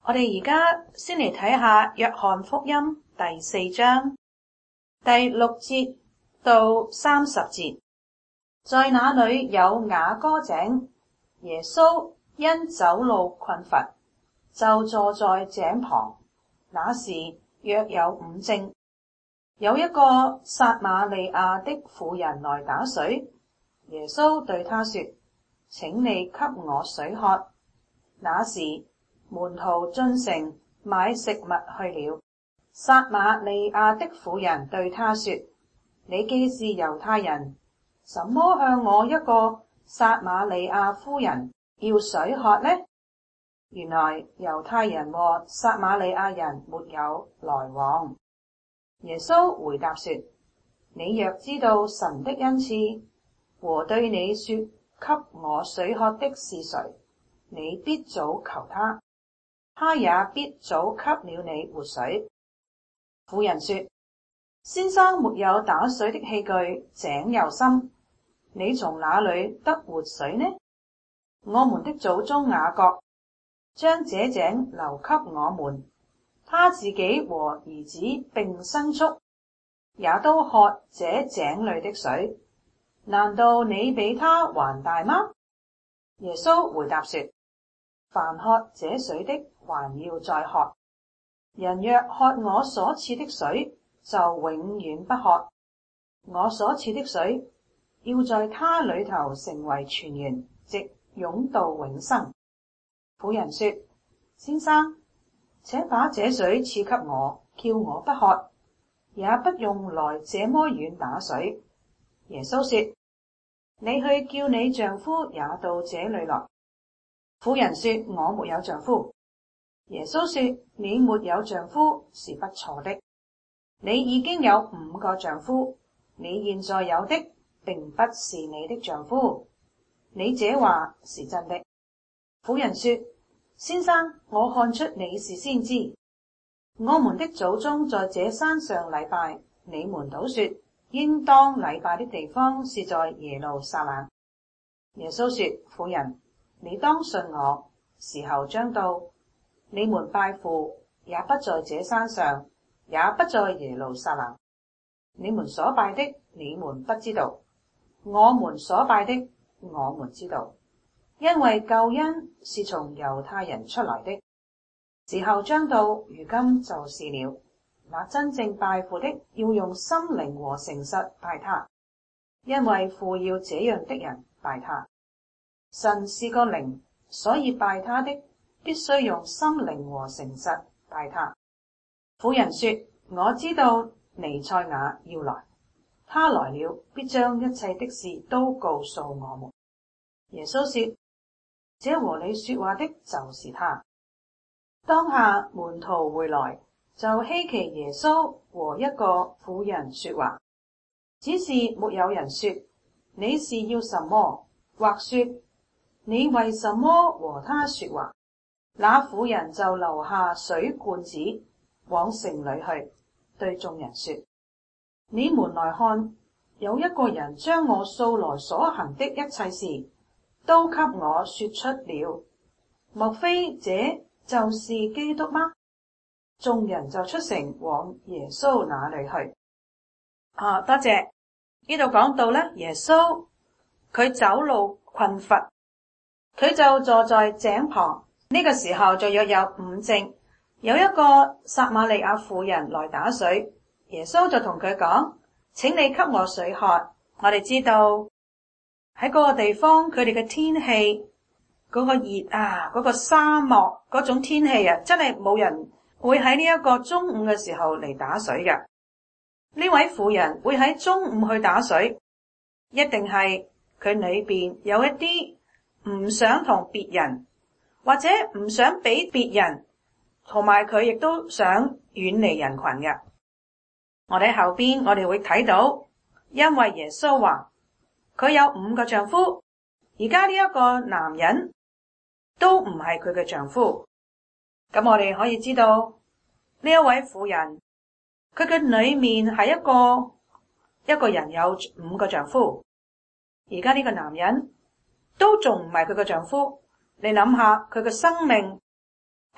我哋而家先嚟睇下約翰福音第4章第6節到30節。在那裏有雅歌井，耶穌因走路困乏，就坐在井旁。那時約有午正。有一個撒瑪利亞的婦人來打水，耶穌對她說：請你給我水喝。那時門徒進城買食物去了。撒瑪利亞的婦人對他說：你既是猶太人，怎麼向我一個撒瑪利亞夫人要水喝呢？原來猶太人和撒瑪利亞人沒有來往。耶穌回答說：你若知道神的恩賜和對你說給我水喝的是誰，你必早求他，他也必早給了你活水。婦人說：先生沒有打水的器具，井又深，你從哪裏得活水呢？我們的祖宗雅各將這井留給我們，他自己和兒子並牲畜也都喝這井裏的水，難道你比他還大嗎？耶穌回答說：凡喝這水的還要再喝，人若喝我所賜的水，就永遠不渴。我所賜的水要在他裏頭成為泉源，直湧到永生。婦人說：先生，請把這水賜給我，叫我不渴，也不用來這麼遠打水。耶穌說：你去叫你丈夫也到這裏來。婦人說：我沒有丈夫。耶穌說：你沒有丈夫是不錯的，你已經有5個丈夫，你現在有的並不是你的丈夫，你這話是真的。婦人說：先生，我看出你是先知。我們的祖宗在這山上禮拜，你們倒說應當禮拜的地方是在耶路撒冷。耶穌說：婦人，你當信我，時候將到，你們拜父也不在這山上，也不在耶路撒冷。你們所拜的，你們不知道；我們所拜的，我們知道。因為救恩是從猶太人出來的，時候將到，如今就是了。那真正拜父的，要用心靈和誠實拜他，因為父要這樣的人拜他。神是個靈，所以拜他的必須用心靈和誠實拜他。婦人說：我知道彌賽亞要來，他來了，必將一切的事都告訴我們。耶穌說：這和你說話的就是他。當下門徒回來，就稀奇耶穌和一個婦人說話，只是沒有人說你是要什麼，或說你為什麼和他說話。那婦人就留下水罐子，往城裏去，對眾人說：你們來看，有一個人將我素來所行的一切事都給我說出了，莫非這就是基督嗎？眾人就出城往耶穌那裏去。多謝。呢度講到咧，耶穌佢走路困乏，佢就坐在井旁。呢個時候就約有午正，有一個撒瑪利亞婦人來打水，耶穌就同佢講：請你給我水喝。我哋知道喺嗰個地方，佢哋嘅天氣嗰個熱啊，嗰個沙漠嗰種天氣啊，真係冇人會喺呢一個中午嘅時候嚟打水嘅。呢位婦人會喺中午去打水，一定係佢裏邊有一啲唔想同別人，或者唔想俾別人，同埋佢亦都想遠離人群嘅。我哋喺後邊我哋會睇到，因為耶穌話佢有5個丈夫，而家呢一個男人都唔係佢嘅丈夫。咁我哋可以知道呢一位婦人，佢嘅裏面係一個人有5個丈夫，而家呢個男人都仲唔係佢嘅丈夫。你諗下佢嘅生命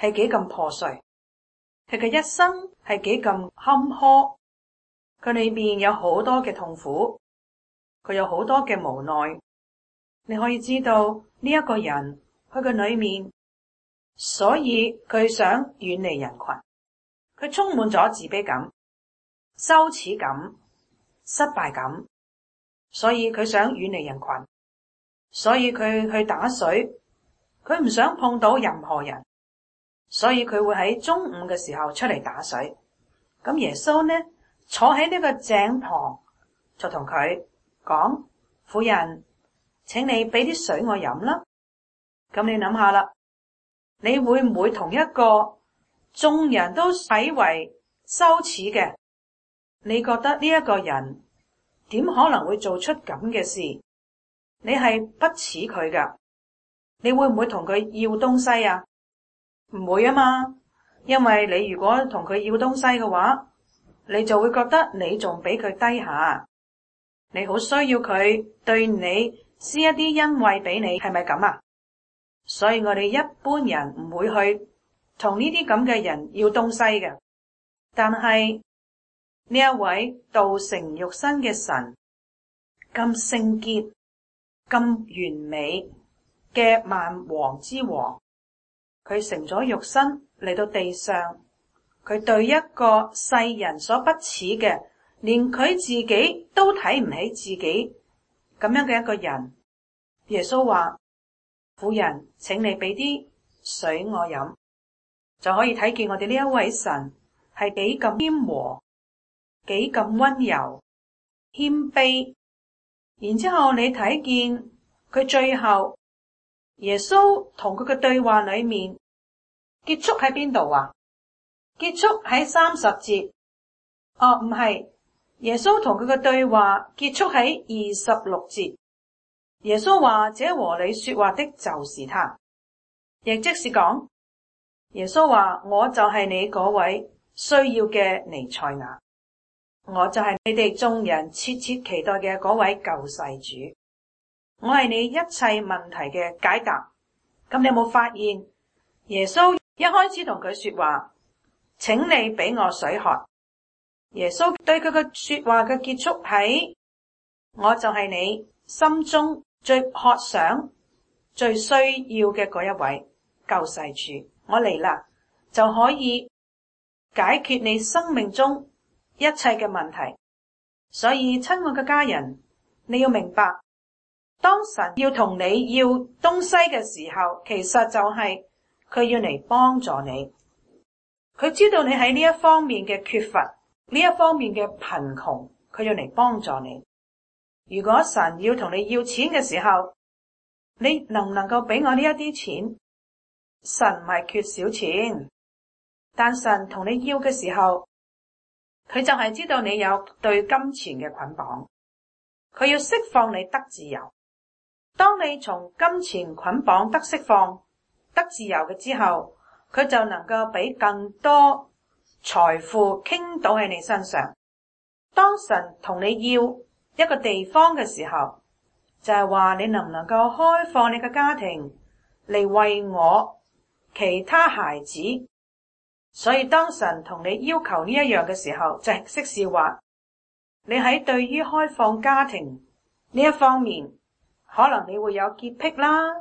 係幾咁破碎，佢嘅一生係幾咁坎坷，佢裏面有好多嘅痛苦，佢有好多嘅無奈。你可以知道呢一個人佢嘅裏面，所以佢想遠離人群，佢充滿咗自卑感、羞恥感、失敗感，所以佢想遠離人群，所以佢去打水，佢唔想碰到任何人，所以佢會喺中午嘅時候出嚟打水。咁耶穌呢，坐喺呢個井旁，就同佢講：婦人，請你俾啲水我飲啦。咁你諗下啦，你會唔會同一個眾人都睇為羞恥嘅，你覺得呢一個人點可能會做出咁嘅事？你係不似佢噶，你會唔會同佢要東西啊？唔會啊嘛，因為你如果同佢要東西嘅話，你就會覺得你仲比佢低下，你好需要佢對你施一啲恩惠俾你，係咪咁啊？所以我哋一般人唔會去同呢啲咁嘅人要東西嘅。但係呢一位道成肉身嘅神，咁聖潔、咁完美嘅萬王之王，佢成咗肉身嚟到地上，佢對一個世人所不齒嘅，連佢自己都睇唔起自己咁樣嘅一個人，耶穌話：婦人，請你俾啲水我飲，就可以睇見我哋呢一位神係幾咁謙和，幾咁溫柔謙卑。然之後你睇見佢最後耶穌同佢嘅對話裏面結束喺邊度啊？結束喺30節。唔係，耶穌同佢嘅對話結束喺26節。耶穌話：這和你說話的就是他，亦即是講，耶穌話：我就係你嗰位需要嘅彌賽亞，我就係你哋眾人切切期待嘅嗰位救世主，我係你一切問題嘅解答。咁你有冇發現耶穌一開始同佢說話，請你俾我水喝。耶穌對佢嘅說話嘅結束喺：我就係你心中最渴想、最需要嘅嗰一位救世主，我嚟啦，就可以解決你生命中一切嘅問題。所以親愛嘅家人，你要明白，當神要同你要東西嘅時候，其實就係佢要嚟幫助你。佢知道你喺呢一方面嘅缺乏，呢一方面嘅貧窮，佢要嚟幫助你。如果神要同你要錢嘅時候，你能唔能夠俾我呢一啲錢？神唔係缺少錢，但神同你要嘅時候，佢就係知道你有對金錢嘅捆綁，佢要釋放你得自由。當你從金錢捆綁得釋放、得自由嘅之後，佢就能夠俾更多財富傾倒喺你身上。當神同你要一個地方嘅時候，就係話你能唔能夠開放你嘅家庭嚟為我其他孩子。所以當神同你要求呢一樣嘅時候，就係即是話你喺對於開放家庭呢一方面，可能你會有潔癖啦，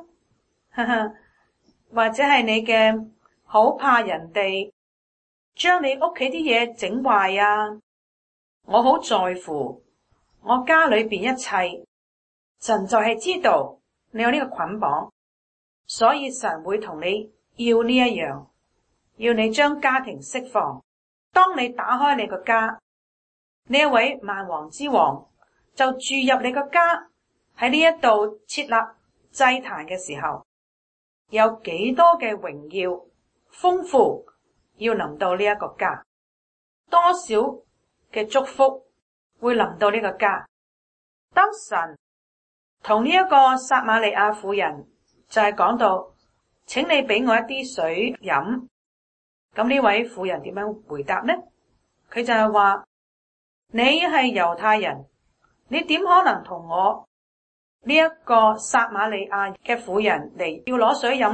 或者係你嘅好怕人哋將你屋企啲嘢整壞啊。我好在乎我家裏邊一切，神就係知道你有呢個捆綁，所以神會同你要呢一樣，要你將家庭釋放。當你打開你個家，呢一位萬王之王就住入你個家，喺呢一度設立祭壇嘅時候，有幾多嘅榮耀豐富要臨到呢一個家，多少嘅祝福會臨到呢個家。當神同呢一個撒瑪利亞婦人就係講到，請你俾我一啲水飲。咁呢位婦人點樣回答呢？佢就係話，你係猶太人，你點可能同我呢一個撒瑪利亞嘅婦人嚟要攞水飲呢？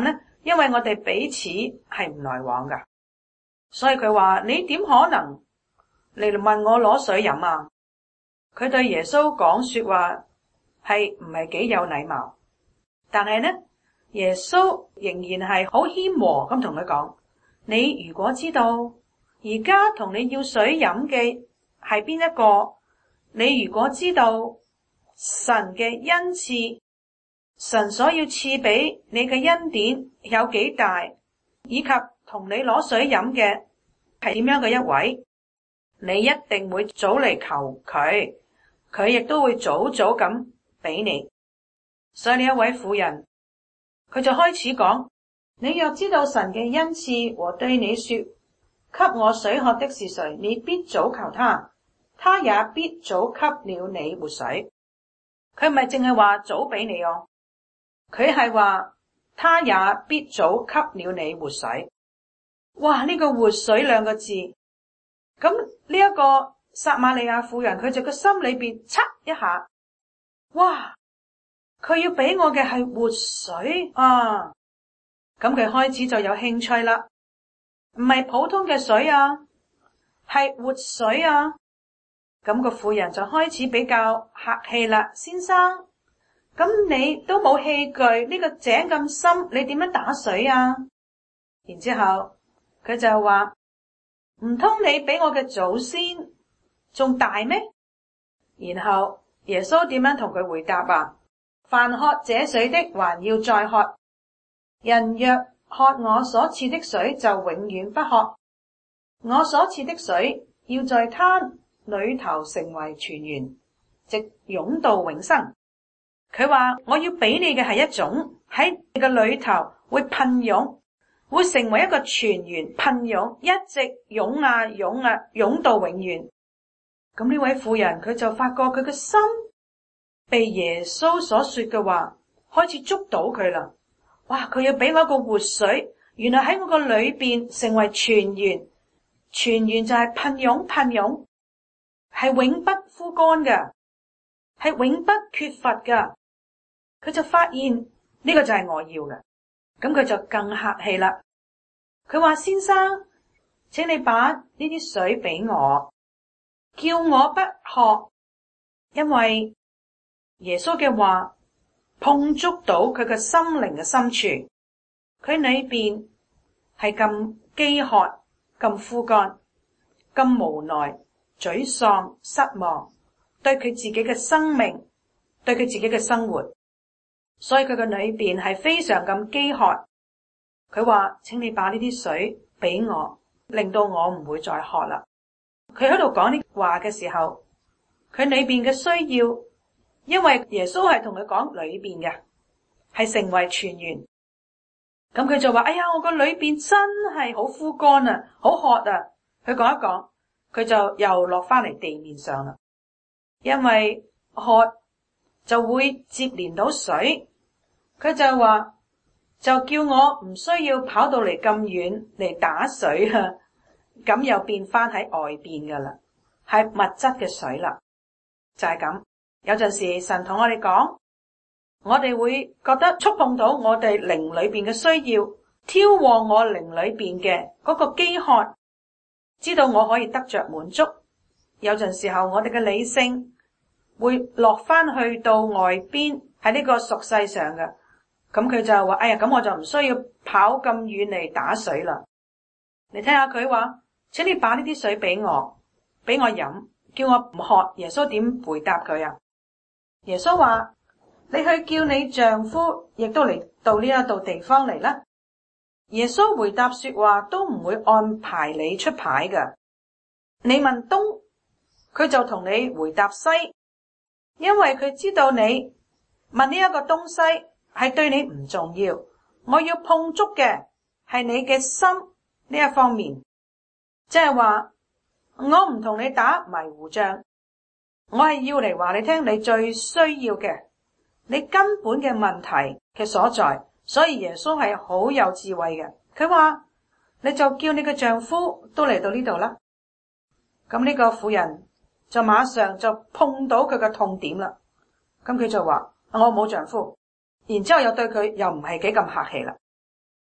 因為我哋彼此係唔來往噶，所以佢話你點可能嚟問我攞水飲啊？佢對耶穌講說話係唔係幾有禮貌，但係呢，耶穌仍然係好謙和咁同佢講：你如果知道而家同你要水飲嘅係邊一個，你如果知道神嘅恩賜，神所要賜俾你嘅恩典有幾大，以及同你攞水飲嘅係點樣嘅一位，你一定會早嚟求佢，佢亦都會早早咁俾你。所以呢一位婦人，佢就開始講：你若知道神嘅恩賜和對你說給我水喝的是誰，你必早求他，他也必早給了你活水。佢唔係淨係話早俾你哦，佢係話他也必早給了你活水。哇！呢個活水兩個字，咁呢一個撒瑪利亞婦人，佢就個心裏邊嚓一下，哇！佢要俾我嘅係活水啊！咁佢開始就有興趣啦，唔係普通嘅水啊，係活水啊！咁個婦人就開始比較客氣啦，先生，咁你都冇器具，呢個井咁深，你點樣打水啊？然之後佢就話：唔通你比我嘅祖先仲大咩？然後耶穌點樣同佢回答啊？凡喝這水的，還要再喝；人若喝我所賜的水，就永遠不渴。我所賜的水，要在他裏頭成為泉源，直湧到永生。佢話我要俾你嘅係一種喺你嘅裏頭會噴湧，會成為一個泉源，噴湧，一直湧啊湧啊，湧到永遠。咁呢位婦人佢就發覺佢嘅心被耶穌所說嘅話開始捉到佢啦。哇！佢要俾我一個活水，原來喺我個裏邊成為泉源，泉源就係噴湧噴湧，係永不枯乾嘅，係永不缺乏嘅。佢就發現呢個就係我要嘅，咁佢就更客氣啦。佢話：先生，請你把呢啲水俾我，叫我不渴，因為耶穌嘅話碰觸到佢嘅心靈嘅深處，佢裏邊係咁飢渴、咁枯乾、咁無奈、沮喪、失望，對佢自己嘅生命，對佢自己嘅生活。所以佢嘅裏邊係非常咁飢渴，佢話：請你把呢啲水俾我，令到我唔會再渴啦。佢喺度講呢話嘅時候，佢裏邊嘅需要，因為耶穌係同佢講裏邊嘅，係成為泉源。咁佢就話：哎呀，我個裏邊真係好枯乾啊，好渴啊！佢講一講，佢就又落翻嚟地面上啦，因為渴就會接連到水。佢就話，就叫我唔需要跑到嚟咁遠嚟打水啊，咁又變翻喺外邊噶啦，係物質嘅水啦，就係咁。有陣時神同我哋講，我哋會覺得觸碰到我哋靈裏邊嘅需要，挑旺我靈裏邊嘅嗰個飢渴，知道我可以得着滿足。有陣時候我哋嘅理性會落翻去到外邊喺呢個俗世上嘅。咁佢就話：哎呀，咁我就唔需要跑咁遠嚟打水啦。你睇下佢話：請你把呢啲水俾我飲，叫我唔渴。耶穌點回答佢啊？耶穌話：你去叫你丈夫亦都嚟到呢一度地方嚟啦。耶穌回答說話都唔會按牌理出牌㗎。你問東，佢就同你回答西，因為佢知道你問呢一個東西係對你唔重要，我要碰觸嘅係你嘅心呢一方面，即係話我唔同你打迷糊仗，我係要嚟話你聽你最需要嘅，你根本嘅問題嘅所在。所以耶穌係好有智慧嘅，佢話你就叫你嘅丈夫都嚟到呢度啦。咁呢個婦人就馬上就碰到佢嘅痛點啦。咁佢就話：我冇丈夫。然之後又對佢又唔係幾咁客氣啦。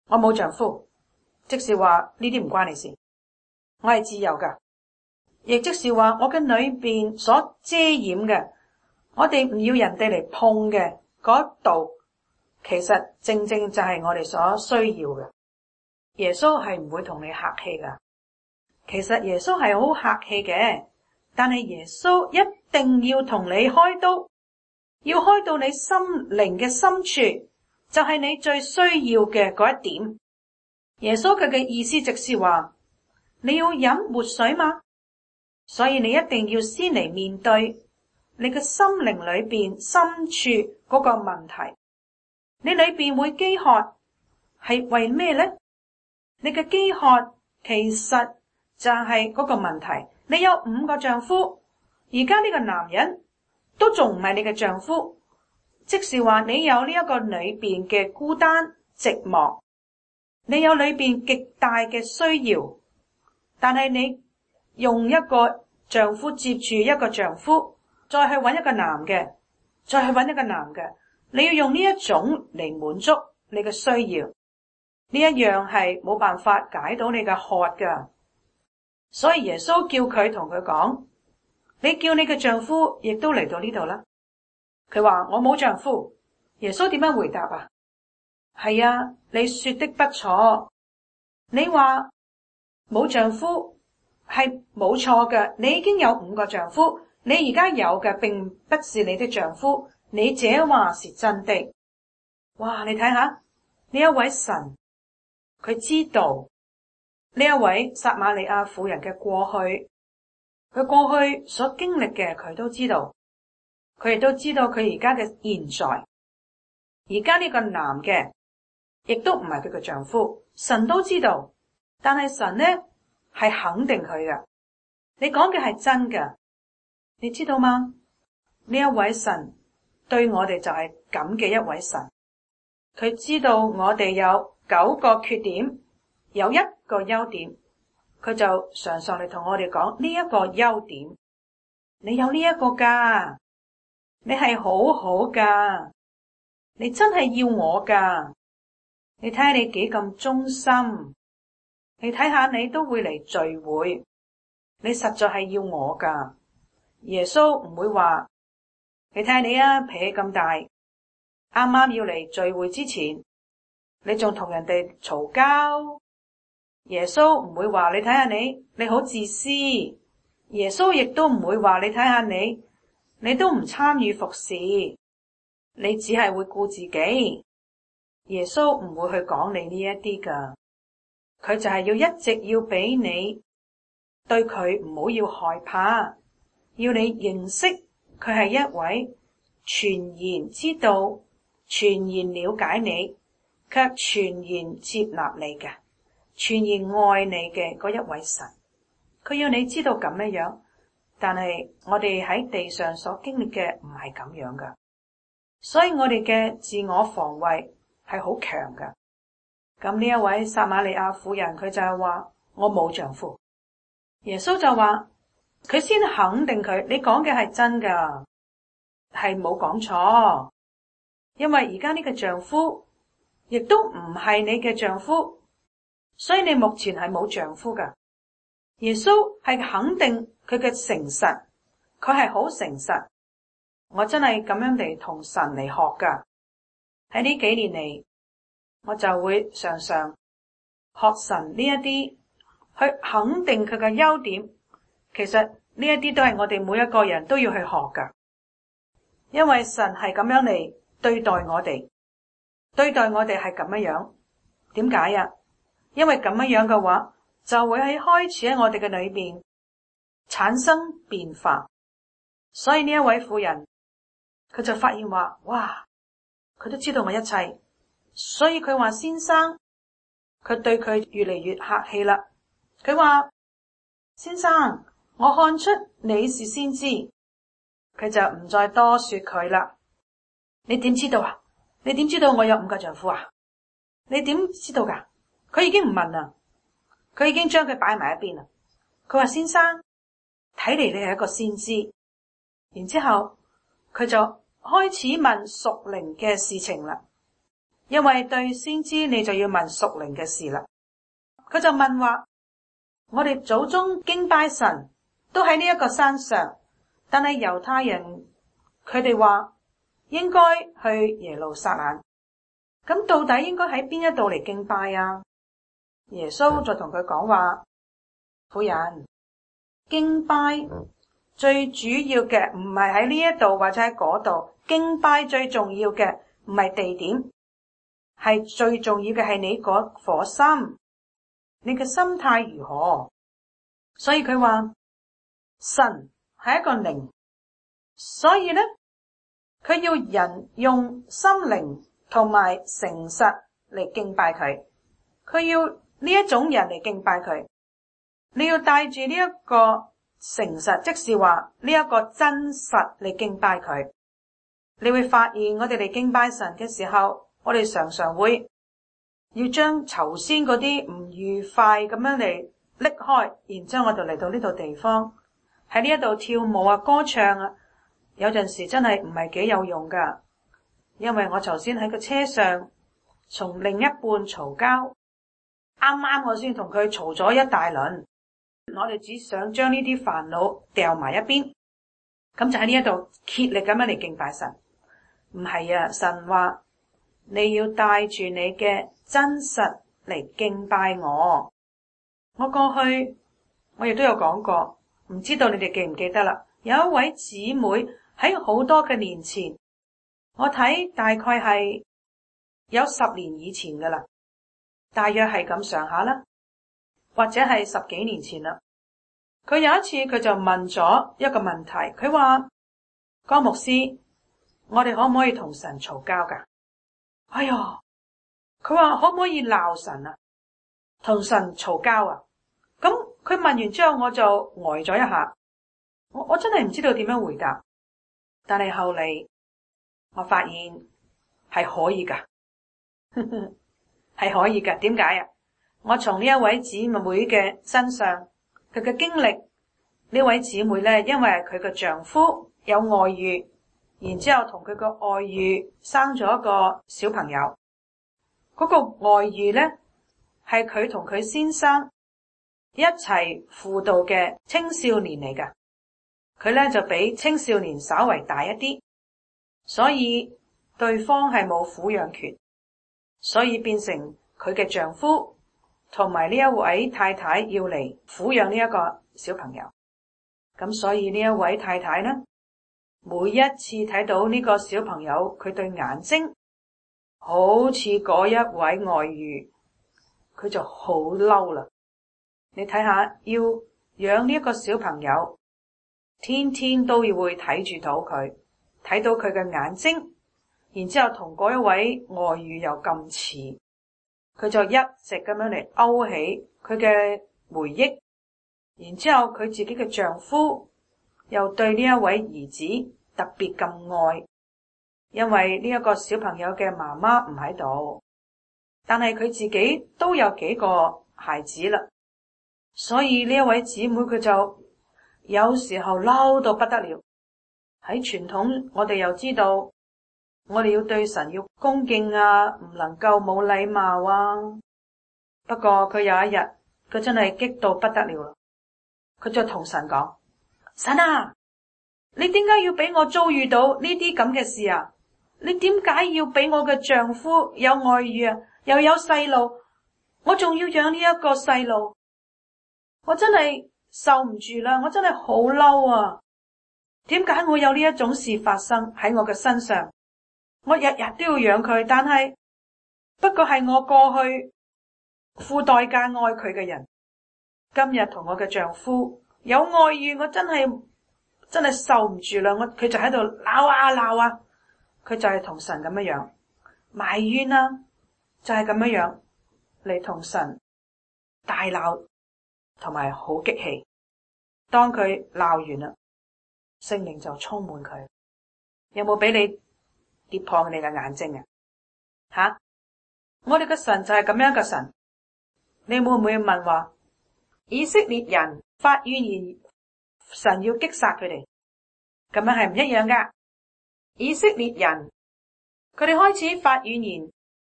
我冇丈夫，即是話呢啲唔關你事，我係自由噶，亦即是話我嘅裏邊所遮掩嘅，我哋唔要人哋嚟碰嘅嗰度，其實正正就係我哋所需要嘅。耶穌係唔會同你客氣噶，其實耶穌係好客氣嘅，但係耶穌一定要同你開刀，要開到你心靈嘅深處，就係你最需要嘅嗰一點。耶穌佢嘅意思即是話，你要飲活水嘛，所以你一定要先嚟面對你嘅心靈裏邊深處嗰個問題。你裏邊會飢渴係為咩呢？你嘅飢渴其實就係嗰個問題。你有5個丈夫，而家呢個男人都仲唔係你嘅丈夫，即是話你有呢一個裏邊嘅孤單寂寞，你有裏邊極大嘅需要，但係你用一個丈夫接住一個丈夫，再去揾一個男嘅，再去揾一個男嘅，你要用呢一種嚟滿足你嘅需要，呢一樣係冇辦法解到你嘅渴噶。所以耶穌叫佢同佢講，你叫你嘅丈夫亦都嚟到呢度啦。佢話我冇丈夫。耶穌點樣回答啊？係啊，你說的不錯，你話冇丈夫係冇錯嘅，你已經有5個丈夫，你而家有嘅並不是你的丈夫，你這話是真的。哇，你睇下呢一位神，佢知道呢一位撒瑪利亞婦人嘅過去，佢過去所經歷嘅佢都知道，佢亦都知道佢而家嘅現在。而家呢個男嘅亦都唔係佢嘅丈夫，神都知道，但係神呢係肯定佢嘅。你講嘅係真嘅，你知道嗎？呢一位神對我哋就係咁嘅一位神，佢知道我哋有9個缺點，有1個優點，佢就常常嚟同我哋講呢一個優點，你有呢一個噶，你係好好噶，你真係要我噶，你睇下你幾咁忠心，你睇下你都會嚟聚會，你實在係要我噶。耶穌唔會話，你睇下你啊，脾氣咁大，啱啱要嚟聚會之前，你仲同人哋嘈交。耶穌唔會話，你睇下你好自私。耶穌亦都唔會話，你睇下你都唔參與服侍，你只係會顧自己。耶穌唔會去講你呢一啲噶，佢就係要一直要俾你對佢唔好要害怕，要你認識佢係一位全然知道、全然了解你，卻全然接納你嘅、全然愛你嘅嗰一位神。佢要你知道咁樣，但係我哋喺地上所經歷嘅唔係咁樣噶，所以我哋嘅自我防衛係好強噶。咁呢一位撒瑪利亞婦人，佢就係話我冇丈夫。耶穌就話佢先肯定佢，你講嘅係真噶，係冇講錯，因為而家呢個丈夫亦都唔係你嘅丈夫，所以你目前係冇丈夫噶。耶穌係肯定佢嘅誠實，佢係好誠實。我真係咁樣嚟同神嚟學噶。喺呢幾年嚟，我就會常常學神呢一啲，去肯定佢嘅優點。其實呢一啲都係我哋每一個人都要去學噶，因為神係咁樣嚟對待我哋，對待我哋係咁樣。點解啊？因為咁樣嘅話，就會喺開始喺我哋嘅裏邊產生變化。所以呢一位婦人，佢就發現話，哇，佢都知道我一切，所以佢話先生，佢對佢越嚟越客氣啦。佢話先生，我看出你是先知，佢就唔再多說佢啦。你點知道啊？你點知道我有5個丈夫啊？你點知道噶？佢已經唔問啦，佢已經將佢擺埋一邊啦。佢話先生，睇嚟你係一個先知。然之後佢就開始問屬靈嘅事情啦， 因為對先知你就要問屬靈嘅事啦。佢就問話，我哋祖宗敬拜神都喺呢一個山上，但係猶太人佢哋話應該去耶路撒冷，咁到底應該喺邊一度嚟敬拜啊？耶穌就同佢講話，婦人，敬拜最主要嘅唔係喺呢一度或者喺嗰度，敬拜最重要嘅唔係地點，係最重要嘅係你嗰顆心，你嘅心態如何？所以佢話神係一個靈，所以咧佢要人用心靈同埋誠實嚟敬拜佢，佢要呢一種人嚟敬拜佢，你要帶住呢一個誠實，即是話呢一個真實嚟敬拜佢。你會發現我哋嚟敬拜神嘅時候，我哋常常會要將頭先嗰啲唔愉快咁樣嚟拎開，然之後我就嚟到呢度地方，喺呢一度跳舞啊、歌唱啊，有陣時真係唔係幾有用噶。因為我頭先喺個車上從另一半嘈交，啱啱我先同佢嘈咗一大輪，我哋只想將呢啲煩惱掉埋一邊，咁就喺呢一度竭力咁樣嚟敬拜神。唔係啊，神話你要帶住你嘅真實嚟敬拜我。我過去我亦都有講過，唔知道你哋記唔記得啦。有一位姊妹喺好多嘅年前，我睇大概係有10年以前噶啦，大約係咁上下啦，或者係10幾年前啦。佢有一次佢就問咗一個問題，佢話，江牧師，我哋可唔可以同神嘈交噶？哎呀，佢話可唔可以鬧神啊？同神嘈交啊？咁佢問完之後，我就呆咗一下，我真係唔知道點樣回答。但係後嚟我發現係可以噶，係可以噶。點解啊？我從呢一位姊妹嘅身上，佢嘅經歷，呢位姊妹咧，因為佢嘅丈夫有外遇，然之後同佢個外遇生咗一個小朋友。嗰個外遇咧係佢同佢先生一齊輔導嘅青少年嚟噶，佢咧就比青少年稍為大一啲，所以對方係冇撫養權，所以變成佢嘅丈夫同埋呢一位太太要嚟撫養呢一個小朋友。咁所以呢一位太太呢，每一次睇到呢個小朋友，佢對眼睛好似嗰一位外遇，佢就好嬲啦。你睇下，要養呢一個小朋友，天天都要會睇住到佢，睇到佢嘅眼睛，然之後同嗰一位外遇又咁似，佢就一直咁樣嚟勾起佢嘅回憶。然之後佢自己嘅丈夫又對呢一位兒子特別咁愛，因為呢一個小朋友嘅媽媽唔喺度，但係佢自己都有幾個孩子啦。所以呢一位姊妹佢就有時候嬲到不得了。喺傳統我哋又知道，我哋要對神要恭敬啊，唔能夠冇禮貌啊。不過佢有一日，佢真係激到不得了啦。佢就同神講：神啊，你點解要俾我遭遇到呢啲咁嘅事啊？你點解要俾我嘅丈夫有外遇啊？又有細路，我仲要養呢一個細路，我真係受唔住啦！我真係好嬲啊！點解我有呢一種事發生喺我嘅身上？我日日都要養佢，但係不過係我過去付代價愛佢嘅人，今日同我嘅丈夫有外遇，我真係受唔住啦！佢就喺度鬧啊鬧啊，佢就係同神咁樣埋怨啦，就係咁樣嚟同神大鬧，同埋好激氣。當佢鬧完啦，聖靈就充滿佢。有冇俾你跌破你嘅眼睛啊？吓，我哋嘅神就係咁樣嘅神。你會唔會問話，以色列人發怨言，神要擊殺佢哋？咁樣係唔一樣噶。以色列人佢哋開始發怨言，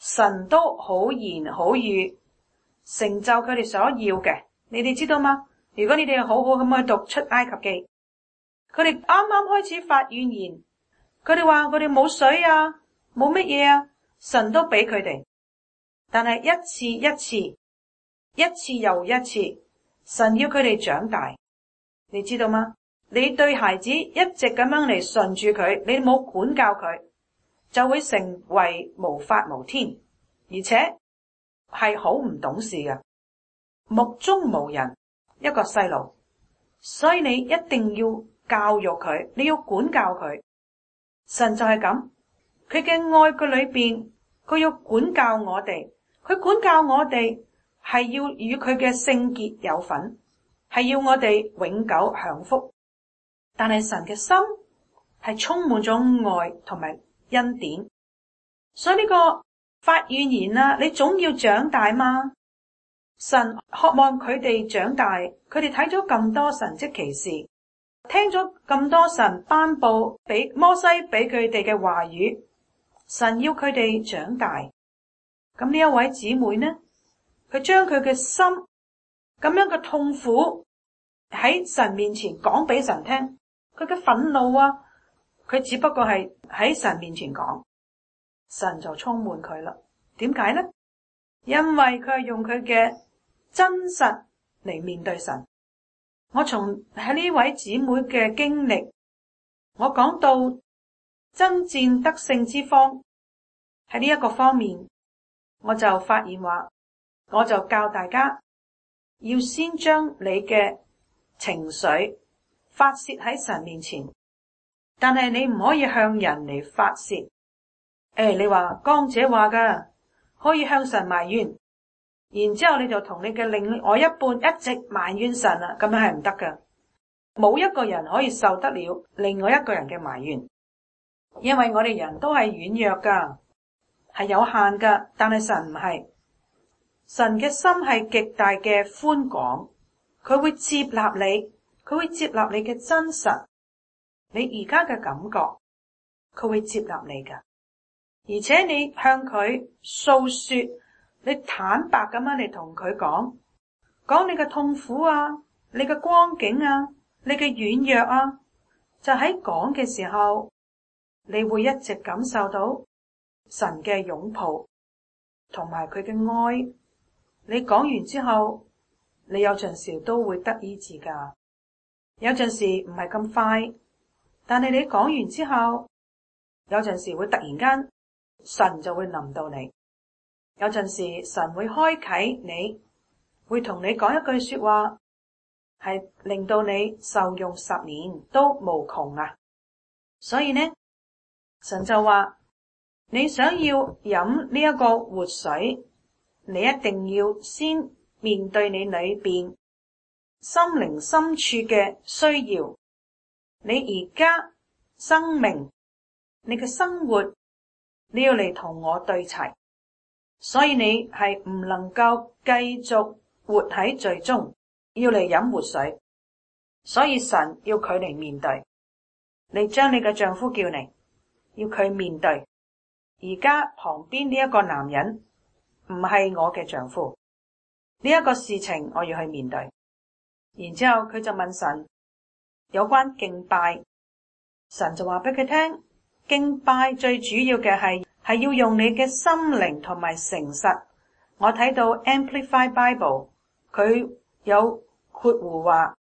神都好言好語，成就佢哋所要嘅。你哋知道嗎？如果你哋好好咁去讀出埃及記，佢哋啱啱開始發怨言，佢哋話佢哋冇水啊，冇乜嘢啊，神都俾佢哋。但係一次一次，一次又一次，神要佢哋長大。你知道嗎？你對孩子一直咁樣嚟順住佢，你冇管教佢，就會成為無法無天，而且係好唔懂事嘅，目中無人一個細路。所以你一定要教育佢，你要管教佢。神就係咁，佢嘅愛嘅裏邊，佢要管教我哋，佢管教我哋係要與佢嘅聖潔有份，係要我哋永久享福。但係神嘅心係充滿咗愛同埋恩典，所以呢個發怨言啊，你總要長大嘛。神渴望佢哋長大，佢哋睇咗咁多神蹟奇事，聽咗咁多神頒布俾摩西俾佢哋嘅話語，神要佢哋長大。咁呢一位姊妹呢，佢將佢嘅心咁樣嘅痛苦喺神面前講俾神聽，佢嘅憤怒啊，佢只不過係喺神面前講，神就充滿佢啦。點解呢？因為佢係用佢嘅真實嚟面對神。我從喺呢位姊妹嘅經歷，我講到爭戰得勝之方，喺呢一個方面，我就發現話，我就教大家要先將你嘅情緒發洩喺神面前，但係你唔可以向人嚟發洩。你話江姐話噶，可以向神埋怨，然之後你就同你嘅另外一半一直埋怨神啊，咁樣係唔得噶。冇一個人可以受得了另外一個人嘅埋怨，因為我哋人都係軟弱噶，係有限噶，但係神唔係。神嘅心係極大嘅寬廣，佢會接納你，佢會接納你嘅真實，你而家嘅感覺，佢會接納你噶。而且你向佢訴說，你坦白咁樣嚟同佢講你嘅痛苦啊，你嘅光景啊，你嘅軟弱啊，就喺講嘅時候，你會一直感受到神嘅擁抱同埋佢嘅愛。你講完之後，你有陣時都會得醫治噶，有陣時唔係咁快，但係你講完之後，有陣時會突然間神就會臨到你，有陣時神會開啟你，會同你講一句說話，係令到你受用10年都無窮啊。所以呢，神就話，你想要飲呢一個活水，你一定要先面對你裏邊心靈深處嘅需要。你而家生命，你嘅生活，你要嚟同我對齊，所以你係唔能夠繼續活喺罪中，要嚟飲活水。所以神要佢嚟面對，你將你嘅丈夫叫嚟，要佢面對。而家旁邊呢一個男人唔係我嘅丈夫，呢一個事情我要去面對。然之後佢就問神有關敬拜，神就話俾佢聽，敬拜最主要嘅係要用你嘅心靈同埋誠實。我睇到 Amplify Bible 佢有括弧話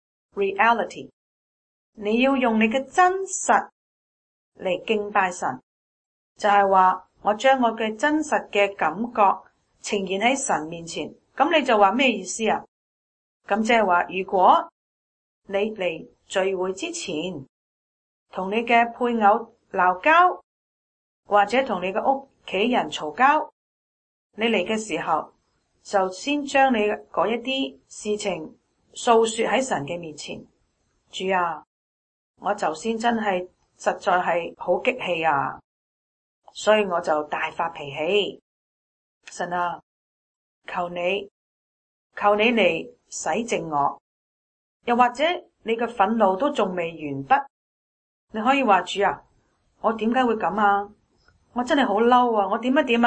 reality， 你要用你嘅真實嚟敬拜神，就係話我將我嘅真實嘅感覺呈現喺神面前。咁你就話咩意思啊？咁即係話，如果你嚟聚會之前同你嘅配偶鬧交，或者同你嘅屋企人嘈交，你嚟嘅時候就先將你嗰一啲事情訴說喺神嘅面前。主啊，我就先真係實在係好激氣啊，所以我就大發脾氣。神啊，求你嚟洗淨我。又或者你嘅憤怒都仲未完畢，你可以話，主啊，我點解會咁啊？我真係好嬲啊！我點啊？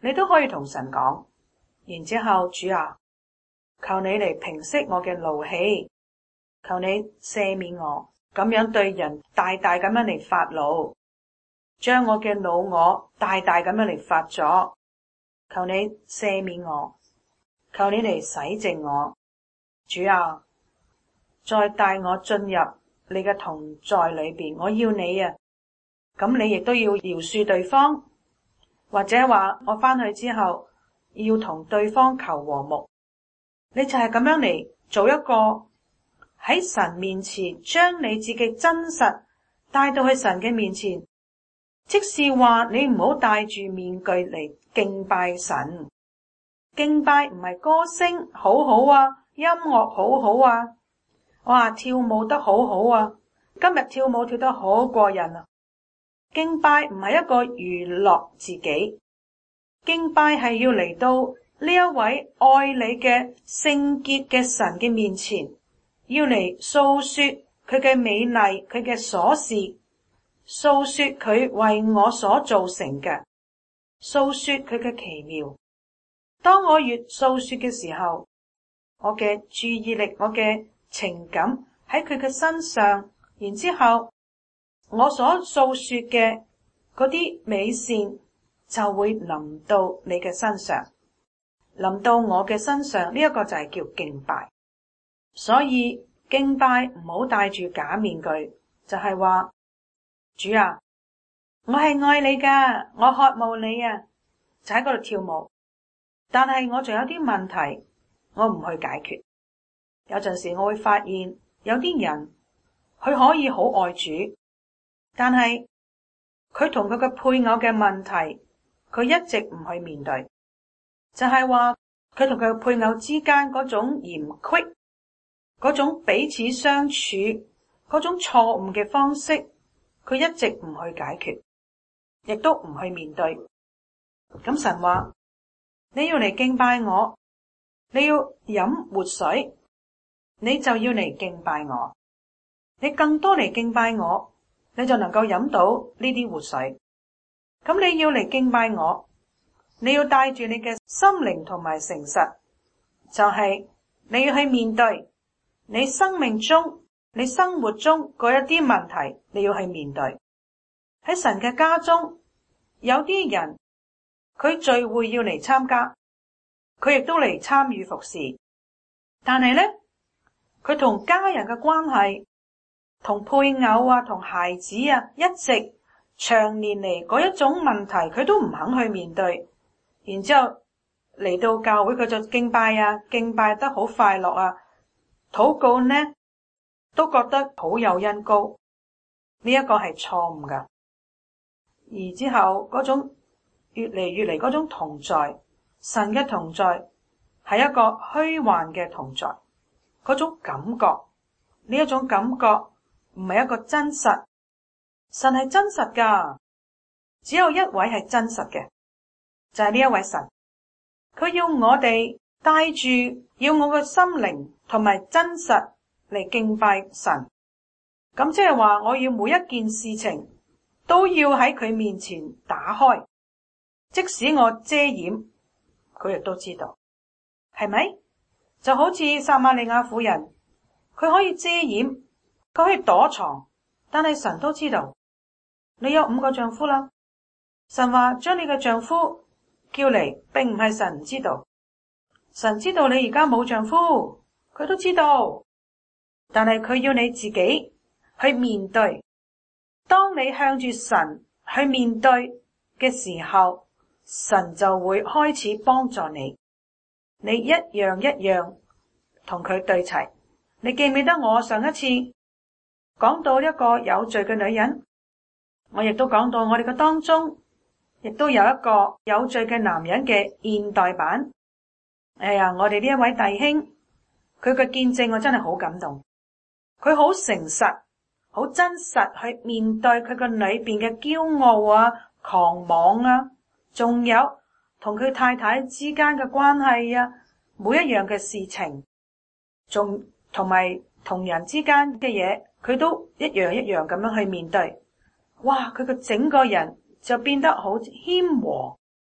你都可以同神講。然之後，主啊，求你嚟平息我嘅怒氣，求你赦免我，咁樣對人大大咁樣嚟發怒，將我嘅老我大大咁樣嚟發作。求你赦免我，求你嚟洗淨我。主啊，再帶我進入你嘅同在裏邊，我要你啊。咁你亦都要饒恕對方，或者話我翻去之後要同對方求和睦。你就係咁樣嚟做一個喺神面前將你自己真實帶到去神嘅面前，即是話你唔好戴住面具嚟敬拜神。敬拜唔係歌聲好好啊，音樂好好啊，哇，跳舞得好好啊，今日跳舞跳得好過癮啊。敬拜唔係一個娛樂自己，敬拜係要嚟到呢一位愛你嘅聖潔嘅神嘅面前，要嚟訴說佢嘅美麗，佢嘅瑣事，訴說佢為我所造成嘅，訴說佢嘅奇妙。當我越訴說嘅時候，我嘅注意力，我嘅情感喺佢嘅身上，然之後我所訴說嘅嗰啲美善就會臨到你嘅身上，臨到我嘅身上，呢一個就係叫敬拜。所以敬拜唔好戴住假面具，就係話，主啊，我係愛你噶，我渴慕你啊，就喺嗰度跳舞。但係我仲有啲問題，我唔去解決。有陣時我會發現有啲人佢可以好愛主，但係佢同佢嘅配偶嘅問題，佢一直唔去面對，就係話佢同佢嘅配偶之間嗰種嫌隙，嗰種彼此相處，嗰種錯誤嘅方式，佢一直唔去解決，亦都唔去面對。咁神話，你要嚟敬拜我，你要飲活水，你就要嚟敬拜我，你更多嚟敬拜我，你就能夠飲到呢啲活水。咁你要嚟敬拜我，你要帶住你嘅心靈同埋誠實，就係你要去面對你生命中、你生活中嗰一啲問題，你要去面對。喺神嘅家中，有啲人佢聚會要嚟參加，佢亦都嚟參與服侍，但係咧，佢同家人嘅關係，同配偶啊，同孩子啊，一直長年嚟嗰一種問題，佢都唔肯去面對。然之後嚟到教會，佢就敬拜啊，敬拜得好快樂啊，禱告呢都覺得好有恩膏。呢一個係錯誤噶。而之後嗰種越嚟嗰種同在，神嘅同在係一個虛幻嘅同在，嗰種感覺，呢一種感覺唔係一個真實。神係真實噶，只有一位係真實嘅，就係呢一位神。佢要我哋帶住要我嘅心靈同埋真實嚟敬拜神。咁即係話，我要每一件事情都要喺佢面前打開，即使我遮掩，佢亦都知道，係咪？就好似撒瑪利亞婦人，佢可以遮掩，佢可以躲藏，但係神都知道。你有5個丈夫啦，神話將你嘅丈夫叫嚟，並唔係神唔知道，神知道你而家冇丈夫，佢都知道，但係佢要你自己去面對。當你向住神去面對嘅時候，神就會開始幫助你，你一樣一樣同佢對齊。你記唔記得我上一次講到一個有罪嘅女人，我亦都講到我哋嘅當中亦都有一個有罪嘅男人嘅現代版。哎呀，我哋呢一位弟兄，佢嘅見證我真係好感動，佢好誠實，好真實去面對佢個裏邊嘅驕傲啊、狂妄啊，仲有同佢太太之間嘅關係啊，每一樣嘅事情，仲同埋同人之間嘅嘢，佢都一樣一樣咁樣去面對。哇！佢個整個人就變得好謙和，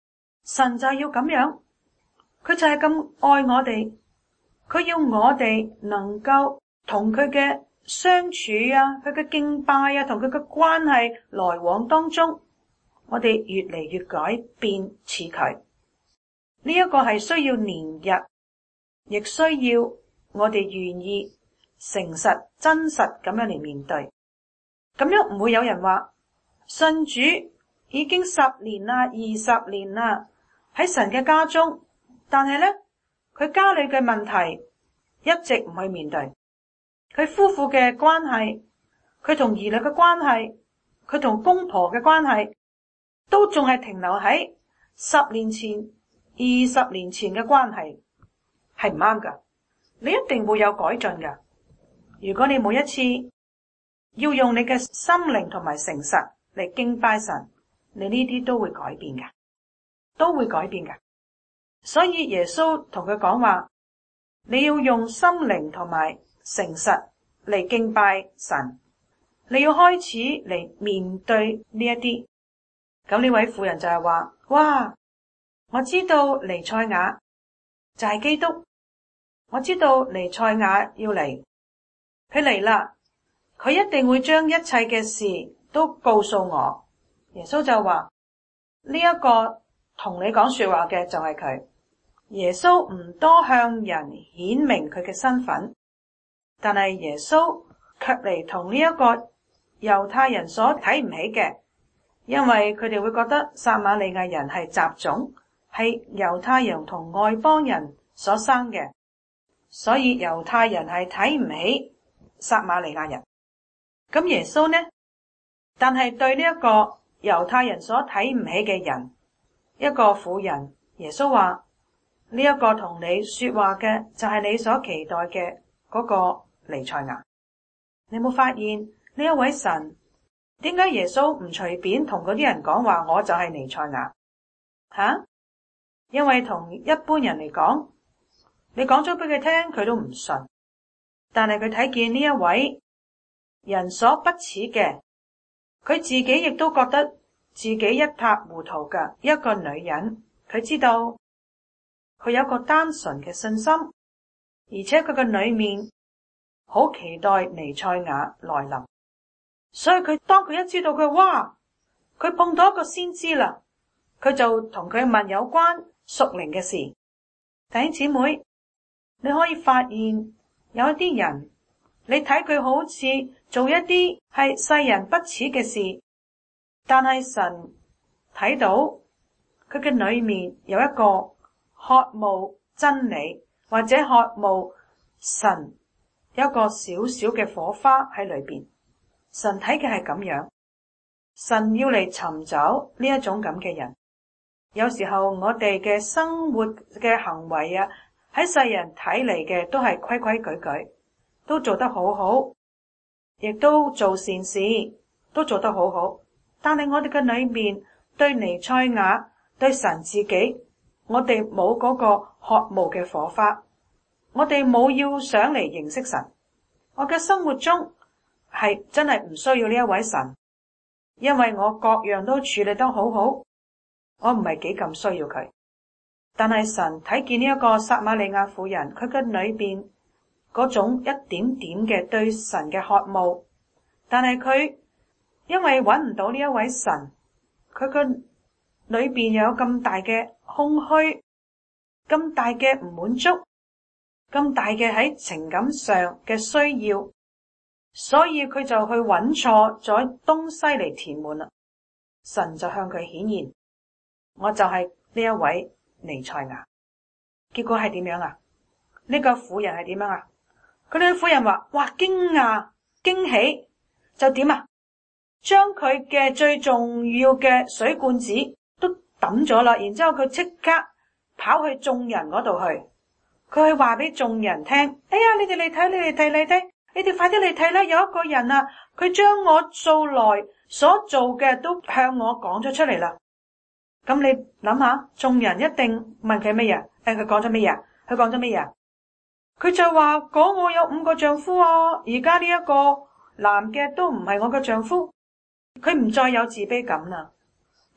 神就要咁樣，佢就係咁愛我哋，佢要我哋能夠同佢嘅相處啊，佢嘅敬拜啊，同佢嘅關係來往當中，我哋越嚟越改變似佢。呢一個係需要年日，亦需要我哋願意誠實真實咁樣嚟面對。咁樣唔會有人話信主已經10年啦、20年啦，喺神嘅家中，但係呢，佢家裏嘅問題一直唔去面對，佢夫婦嘅關係，佢同兒女嘅關係，佢同公婆嘅關係，都仲係停留喺10年前、20年前嘅關係，係唔啱噶。你一定會有改進噶。如果你每一次要用你嘅心靈同埋誠實嚟敬拜神，你呢啲都會改變噶，都會改變噶。所以耶穌同佢講話，你要用心靈同埋誠實嚟敬拜神，你要開始嚟面對呢一啲。咁呢位婦人就係話，哇，我知道彌賽亞就係基督，我知道彌賽亞要嚟，佢嚟啦，佢一定會將一切嘅事都告訴我。耶穌就話，呢一個同你講說話嘅就係佢。耶穌唔多向人顯明佢嘅身份，但係耶穌卻嚟同呢一個猶太人所睇唔起嘅，因為佢哋會覺得撒瑪利亞人係雜種，係猶太人同外邦人所生嘅，所以猶太人係睇唔起撒瑪利亞人。咁耶穌呢？但係對呢一個猶太人所睇唔起嘅人，一個婦人，耶穌話，呢一個同你說話嘅就係你所期待嘅嗰個彌賽亞。你有冇發現呢一位神點解耶穌唔隨便同嗰啲人講話我就係彌賽亞吓？因為同一般人嚟講，你講咗俾佢聽佢都唔信，但係佢睇見呢一位人所不齒嘅，佢自己亦都覺得自己一塌糊塗嘅一個女人，佢知道佢有個單純嘅信心，而且佢嘅裏面好期待彌賽亞來臨，所以當佢一知道佢佢碰到一個先知啦，佢就同佢問有關屬靈嘅事。弟兄姊妹，你可以發現有一啲人，你睇佢好似做一啲係世人不齒嘅事，但係神睇到佢嘅裏面有一個渴慕真理，或者渴慕神有一個小小嘅火花喺裏邊。神睇嘅係咁樣，神要嚟尋找呢一種咁嘅人。有時候我哋嘅生活嘅行為啊，喺世人睇嚟嘅都係規規矩矩，都做得好好，亦都做善事，都做得好好。但係我哋嘅裏面對彌賽亞，對神自己，我哋冇嗰個渴慕嘅火花，我哋冇要想嚟認識神。我嘅生活中係真係唔需要呢一位神，因為我各樣都處理得好好，我唔係幾咁需要佢。但係神睇見呢一個撒瑪利亞婦人，佢嘅裏邊嗰種一點點嘅對神嘅渴慕，但係佢因為揾唔到呢一位神，佢嘅裏邊又有咁大嘅空虛，咁大嘅唔滿足，咁大嘅喺情感上嘅需要，所以佢就去揾錯咗東西嚟填滿啦。神就向佢顯現，我就係呢一位彌賽亞。結果係點樣啊？呢個婦人係點樣啊？佢呢個婦人話：哇，驚訝驚喜，就點啊？將佢嘅最重要嘅水罐子都抌咗啦，然之後佢即刻跑去眾人嗰度去，佢去話俾眾人聽：哎呀，你哋嚟睇，你哋睇，你哋快啲嚟睇啦！有一個人啊，佢將我素來所做嘅都向我講咗出嚟啦。咁你諗下，眾人一定問佢乜嘢？佢講咗乜嘢？佢講咗乜嘢？佢就話：講我有5個丈夫啊，而家呢一個男嘅都唔係我嘅丈夫。佢唔再有自卑感啦，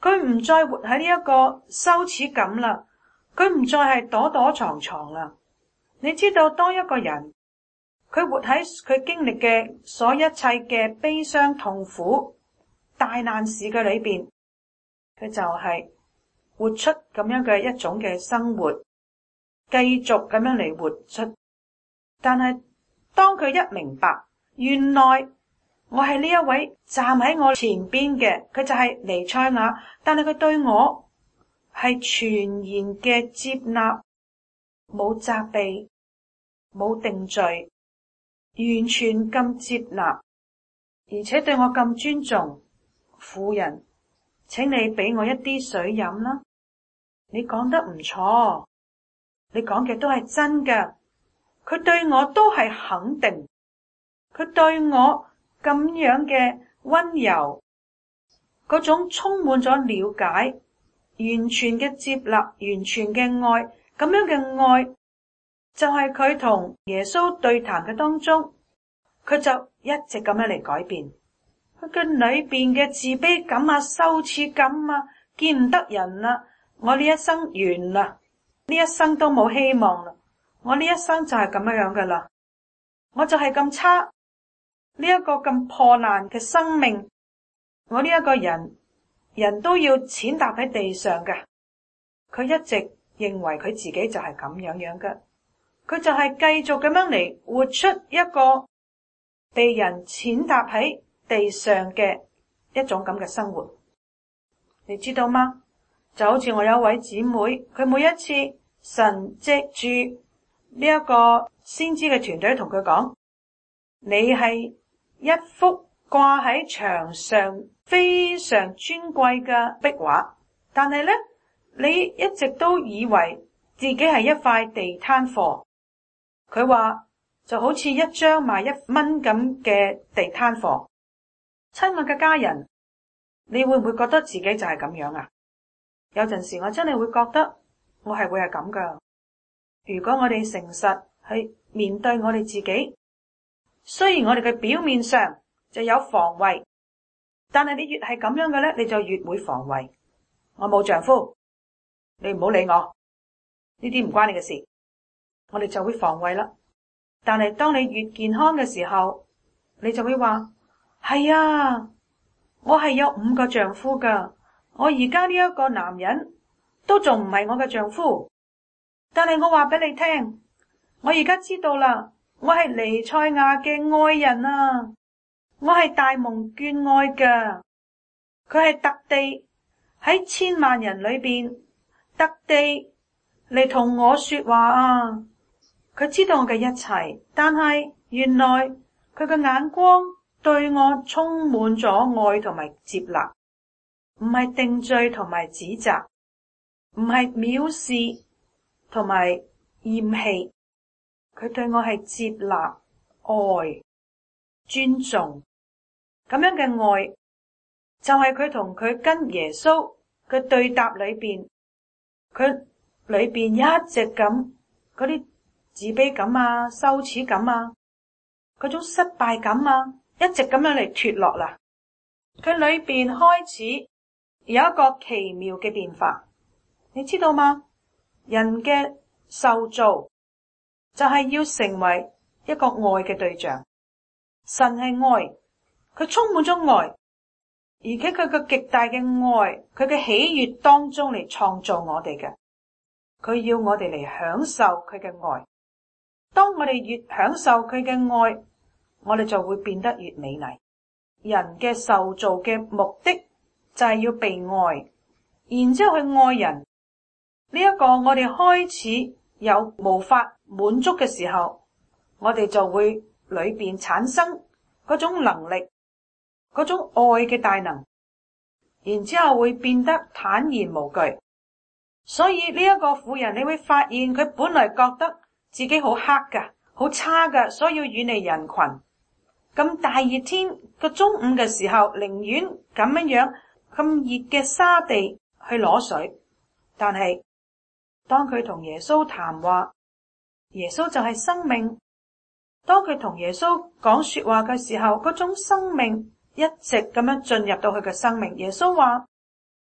佢唔再活喺呢一個羞恥感啦，佢唔再係躲躲藏藏啦。你知道，當一個人佢活喺佢經歷嘅所一切嘅悲傷、痛苦、大難事嘅裏邊，佢就係活出咁樣嘅一種嘅生活，繼續咁樣嚟活出。但係當佢一明白，原來我係呢一位站喺我前邊嘅，佢就係彌賽亞，但係佢對我係全然嘅接納，冇責備，冇定罪，完全咁接納，而且對我咁尊重。婦人，請你俾我一啲水飲啦。你講得唔錯，你講嘅都係真嘅。佢對我都係肯定，佢對我咁樣嘅溫柔，嗰種充滿咗了解，完全嘅接納，完全嘅愛，咁樣嘅愛就係佢同耶穌對談嘅當中，佢就一直咁樣嚟改變佢嘅裏邊嘅自卑感啊、羞恥感啊、見唔得人啦，我呢一生完啦，呢一生都冇希望啦，我呢一生就係咁樣噶啦，我就係咁差，呢一個咁破爛嘅生命，我呢一個人都要踐踏喺地上嘅。佢一直認為佢自己就係咁樣樣嘅，佢就係繼續咁樣嚟活出一個被人踐踏喺地上嘅一種咁嘅生活。你知道嗎？就好似我有一位姊妹，佢每一次神藉住呢一個先知嘅團隊同佢講，你係一幅掛喺牆上非常尊貴嘅壁畫，但係咧你一直都以為自己係一塊地攤貨。佢話就好似一張賣1蚊咁嘅地攤貨。親愛嘅家人，你會唔會覺得自己就係咁樣啊？有陣時我真係會覺得我係會係咁噶。如果我哋誠實去面對我哋自己，雖然我哋嘅表面上就有防衛，但係你越係咁樣嘅咧，你就越會防衛。我冇丈夫，你唔好理我，呢啲唔關你嘅事，我哋就會防衛啦。但係當你越健康嘅時候，你就會話，係啊，我係有5個丈夫噶，我而家呢一個男人都仲唔係我嘅丈夫，但係我話俾你聽，我而家知道啦，我係彌賽亞嘅愛人啊，我係大蒙眷愛噶，佢係特地喺千萬人裏邊特地嚟同我說話啊，佢知道我嘅一切，但係原來佢嘅眼光對我充滿咗愛同埋接納，唔係定罪同埋指責，唔係藐視同埋厭棄，佢對我係接納、愛、尊重，咁樣嘅愛就係佢同佢跟耶穌嘅對答裏邊，佢裏邊一直咁嗰啲自卑感啊、羞恥感啊、嗰種失敗感啊，一直咁樣嚟脫落啦。佢裏邊開始有一個奇妙嘅變化，你知道嗎？人嘅受造就係要成為一個愛嘅對象，神係愛，佢充滿咗愛，而且佢嘅極大嘅愛，佢嘅喜悅當中嚟創造我哋嘅，佢要我哋嚟享受佢嘅愛。當我哋越享受佢嘅愛，我哋就會變得越美麗。人嘅受造嘅目的就係要被愛，然之後去愛人。呢一個我哋開始有無法滿足嘅時候，我哋就會裏邊產生嗰種能力，嗰種愛嘅大能，然之後會變得坦然無懼。所以呢一個婦人，你會發現佢本來覺得自己好黑噶、好差噶，所以要遠離人群。咁大熱天個中午嘅時候，寧願咁樣咁熱嘅沙地去攞水。但係當佢同耶穌談話，耶穌就係生命。當佢同耶穌講說話嘅時候，嗰種生命一直咁樣進入到佢嘅生命。耶穌話：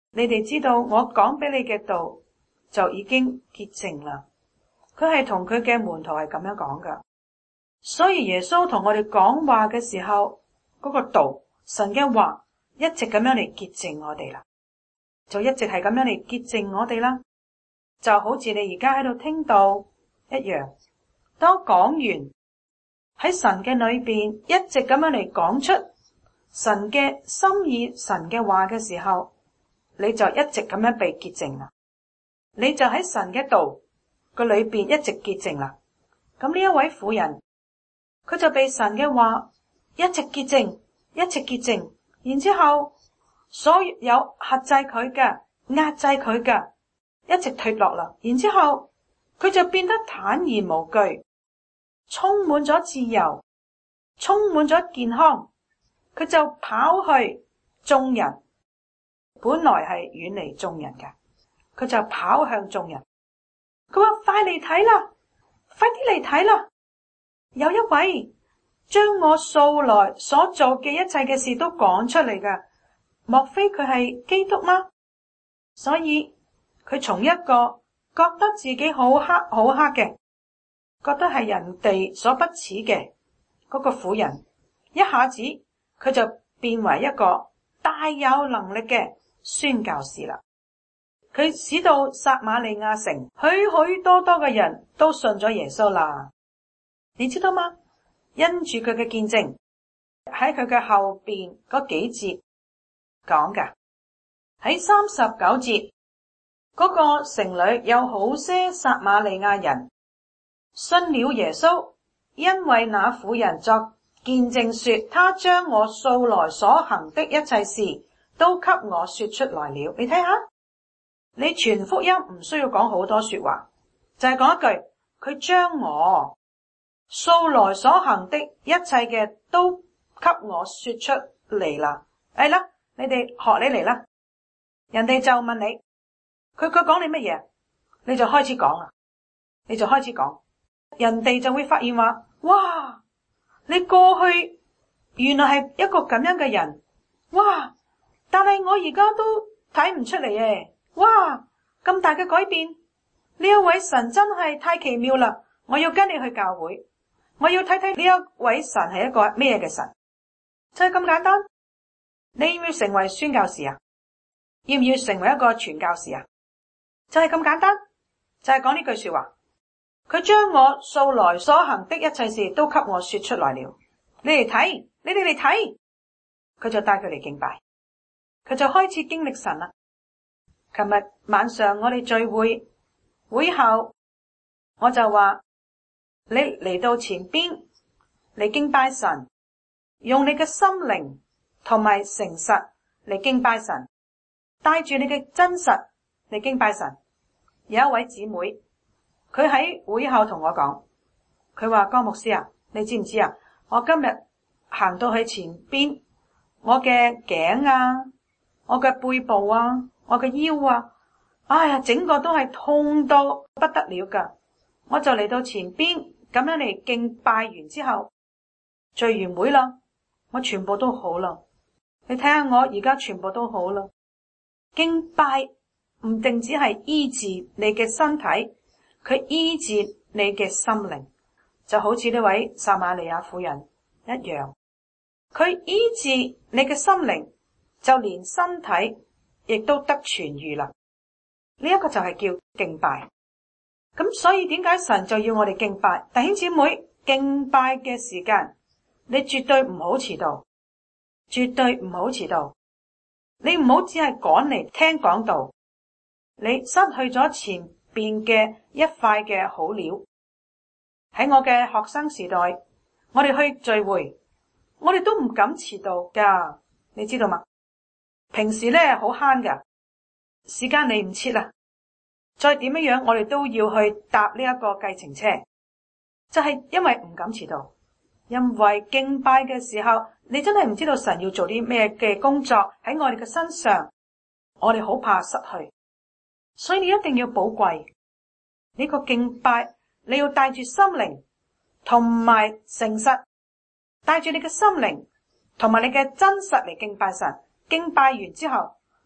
你哋知道我講俾你嘅道就已經潔淨啦。佢係同佢嘅門徒係咁樣講噶。所以耶穌同我哋講話嘅時候，嗰個道，神嘅話一直咁樣嚟潔淨我哋啦，就一直係咁樣嚟潔淨我哋啦。就好似你而家喺度聽到一樣，當講完喺神嘅裏邊一直咁樣嚟講出神嘅心意、神嘅話嘅時候，你就一直咁樣被潔淨啦。你就喺神嘅道個裏邊一直潔淨啦。咁呢一位婦人，佢就被神嘅話一直潔淨，一直潔淨，然之後所有轄制佢嘅、壓制佢嘅一直脫落啦。然之後佢就變得坦然無懼，充滿咗自由，充滿咗健康。佢就跑去眾人，本來係遠離眾人嘅，佢就跑向眾人。佢話：快嚟睇啦，快啲嚟睇啦！有一位將我素來所做嘅一切嘅事都講出嚟嘅，莫非佢係基督嗎？所以佢從一個覺得自己好黑嘅，覺得係人哋所不齒嘅嗰個婦人，一下子佢就變為一個大有能力嘅宣教士啦。佢使到撒瑪利亞城許許多多嘅人都信咗耶穌啦。你知道嗎？因住佢嘅見證，喺佢嘅後邊嗰幾節講㗎，喺39節嗰個城裏有好些撒瑪利亞人信了耶穌，因為那婦人作見證說，他將我素來所行的一切事都給我說出來了。你睇下，你傳福音唔需要講好多說話，就係講一句，佢將我素來所行的一切嘅都給我說出嚟啦。係啦，你哋學你嚟啦。人哋就問你，佢講你乜嘢，你就開始講啦，你就開始講，人哋就會發現話，哇，你過去原來係一個咁樣嘅人，哇！但係我而家都睇唔出嚟嘅，哇！咁大嘅改變，呢一位神真係太奇妙啦！我要跟你去教會，我要睇睇呢一位神係一個咩嘅神，就係咁簡單。你要唔要成為宣教士啊？要唔要成為一個傳教士啊？就係咁簡單，就係講呢句說話。佢將我素來所行的一切事都給我說出來了。你嚟睇，你哋嚟睇，佢就帶佢嚟敬拜，佢就開始經歷神啦。琴日晚上我哋聚會後，我就話你嚟到前邊嚟敬拜神，用你嘅心靈同埋誠實嚟敬拜神，帶住你嘅真實嚟敬拜神。有一位姊妹，佢喺會後同我講，佢話：江牧師啊，你知唔知啊？我今日行到去前邊，我嘅頸啊，我嘅背部啊，我嘅腰啊，哎呀，整個都係痛到不得了噶。我就嚟到前邊咁樣嚟敬拜完之後，聚完會啦，我全部都好啦。你睇下我而家全部都好啦。敬拜唔淨只係醫治你嘅身體，佢醫治你嘅心靈，就好似呢位撒瑪利亞婦人一樣，佢醫治你嘅心靈，就連身體亦都得痊癒啦。呢一個就係叫敬拜。咁所以點解神就要我哋敬拜？弟兄姊妹，敬拜嘅時間，你絕對唔好遲到，絕對唔好遲到。你唔好只係趕嚟聽講道，你失去咗前邊嘅一塊嘅好料。喺我嘅學生時代，我哋去聚會，我哋都唔敢遲到噶，你知道嗎？平時咧好慳噶，時間嚟唔切啦，再點樣我哋都要去搭呢一個計程車，就係因為唔敢遲到。因為敬拜嘅時候，你真係唔知道神要做啲咩嘅工作喺我哋嘅身上，我哋好怕失去，所以你一定要寶貴呢個敬拜。你要帶住心靈同埋誠實，帶住你嘅心靈同埋你嘅真實嚟敬拜神。敬拜完之後，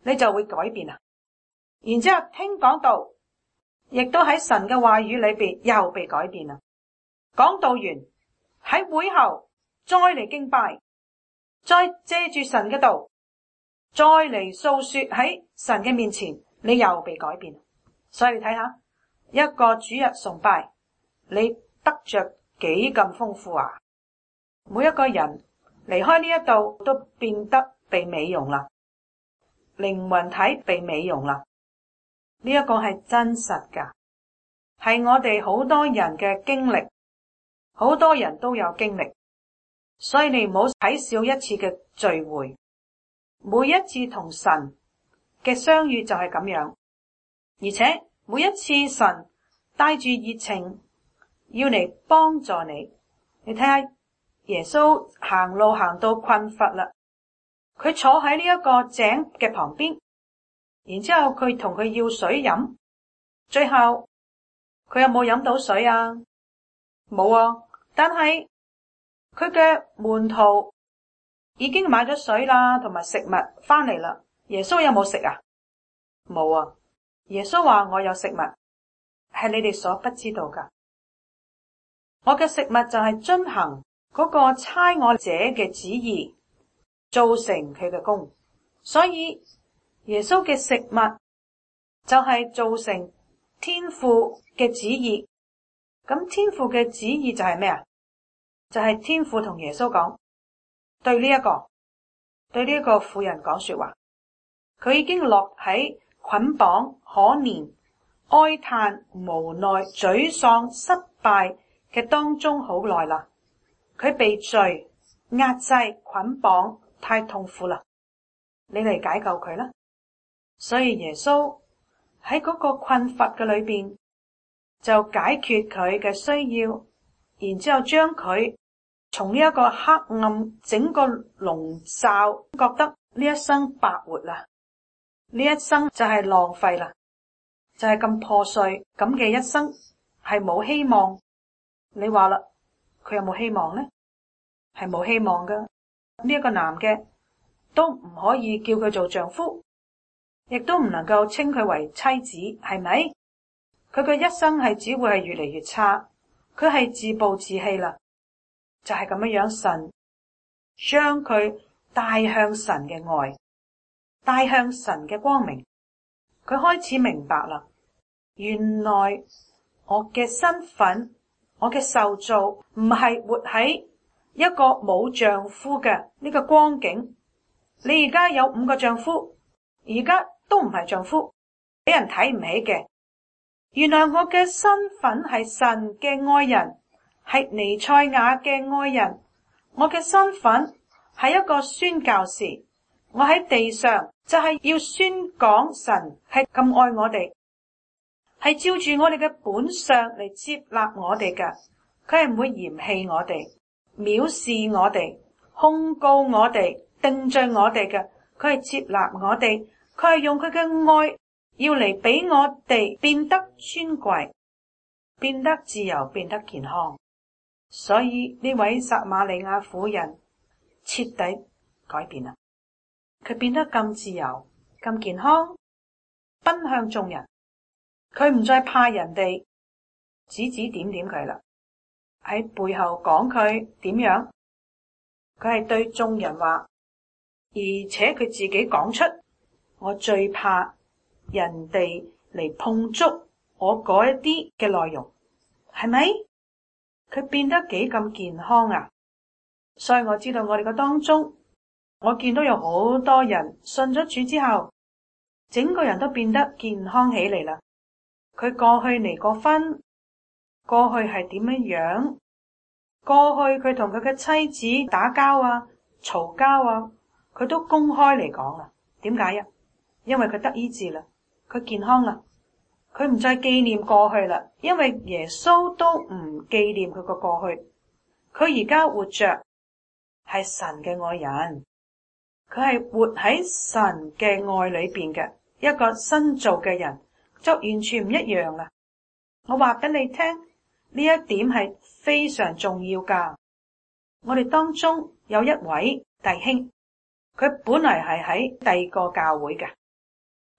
你就會改變啦。然之後聽講道，亦都喺神嘅話語裏邊又被改變啦。講道完喺會後再嚟敬拜，再借住神嘅道，再嚟訴說喺神嘅面前，你又被改變。所以你睇下一個主日崇拜，你得着幾咁豐富啊！每一個人離開呢一度都變得被美容啦，靈魂體被美容啦。呢一個係真實噶，係我哋好多人嘅經歷，好多人都有經歷。所以你唔好睇少一次嘅聚會，每一次同神嘅相遇就係咁樣，而且每一次神帶住熱情要嚟幫助你。你睇下耶穌行路行到困乏啦，佢坐喺呢一個井嘅旁邊，然之後佢同佢要水飲，最後佢有冇飲到水啊？冇啊，但係佢嘅門徒已經買咗水啦，同埋食物翻嚟啦。耶穌有冇食啊？冇啊。耶穌話我有食物，係你哋所不知道噶。我嘅食物就係遵行嗰個差我者嘅旨意，做成佢嘅功。所以耶穌嘅食物就係做成天父嘅旨意。咁天父嘅旨意就係咩啊？就係天父同耶穌講，對呢一個婦人講說話。佢已經落喺捆綁、可憐、哀嘆、無奈、沮喪、失敗嘅當中好耐啦。佢被罪壓制、捆綁，太痛苦啦。你嚟解救佢啦。所以耶穌喺嗰個困乏嘅裏邊就解決佢嘅需要，然之後將佢從呢一個黑暗整個籠罩，覺得呢一生白活啦，呢一生就係浪費啦，就係咁破碎咁嘅一生，係冇希望。你話啦，佢有冇希望呢？係冇希望噶。呢一個男嘅都唔可以叫佢做丈夫，亦都唔能夠稱佢為妻子，係咪？佢嘅一生係只會係越嚟越差，佢係自暴自棄啦。就係咁樣樣，神將佢帶向神嘅愛，帶向神嘅光明。佢開始明白啦，原來我嘅身份，我嘅受造唔係活喺一個冇丈夫嘅呢個光景。你而家有5個丈夫，而家都唔係丈夫，俾人睇唔起嘅。原來我嘅身份係神嘅愛人，係彌賽亞嘅愛人。我嘅身份係一個宣教士，我喺地上就係要宣講神係咁愛我哋，係照住我哋嘅本相嚟接納我哋嘅。佢係唔會嫌棄我哋、藐視我哋、控告我哋、定罪我哋嘅。佢係接納我哋，佢係用佢嘅愛要嚟俾我哋變得尊貴、變得自由、變得健康。所以呢位撒瑪利亞婦人徹底改變啦，佢變得咁自由、咁健康，奔向眾人。佢唔再怕人哋指指點點佢啦，喺背後講佢點樣。佢係對眾人話，而且佢自己講出，我最怕人哋嚟碰觸我嗰一啲嘅內容，係咪？佢變得幾咁健康啊！所以我知道我哋嘅當中，我見到有好多人信咗主之後，整個人都變得健康起嚟啦。佢過去離過婚，過去係點樣？過去佢同佢嘅妻子打交啊、嘈交啊，佢都公開嚟講啦。點解呀？因為佢得醫治啦，佢健康啦。佢唔再紀念過去啦，因為耶穌都唔紀念佢個過去。佢而家活着係神嘅愛人，佢係活喺神嘅愛裏邊嘅一個新造嘅人，就完全唔一樣啦。我話俾你聽，呢一點係非常重要噶。我哋當中有一位弟兄，佢本來係喺第二個教會嘅，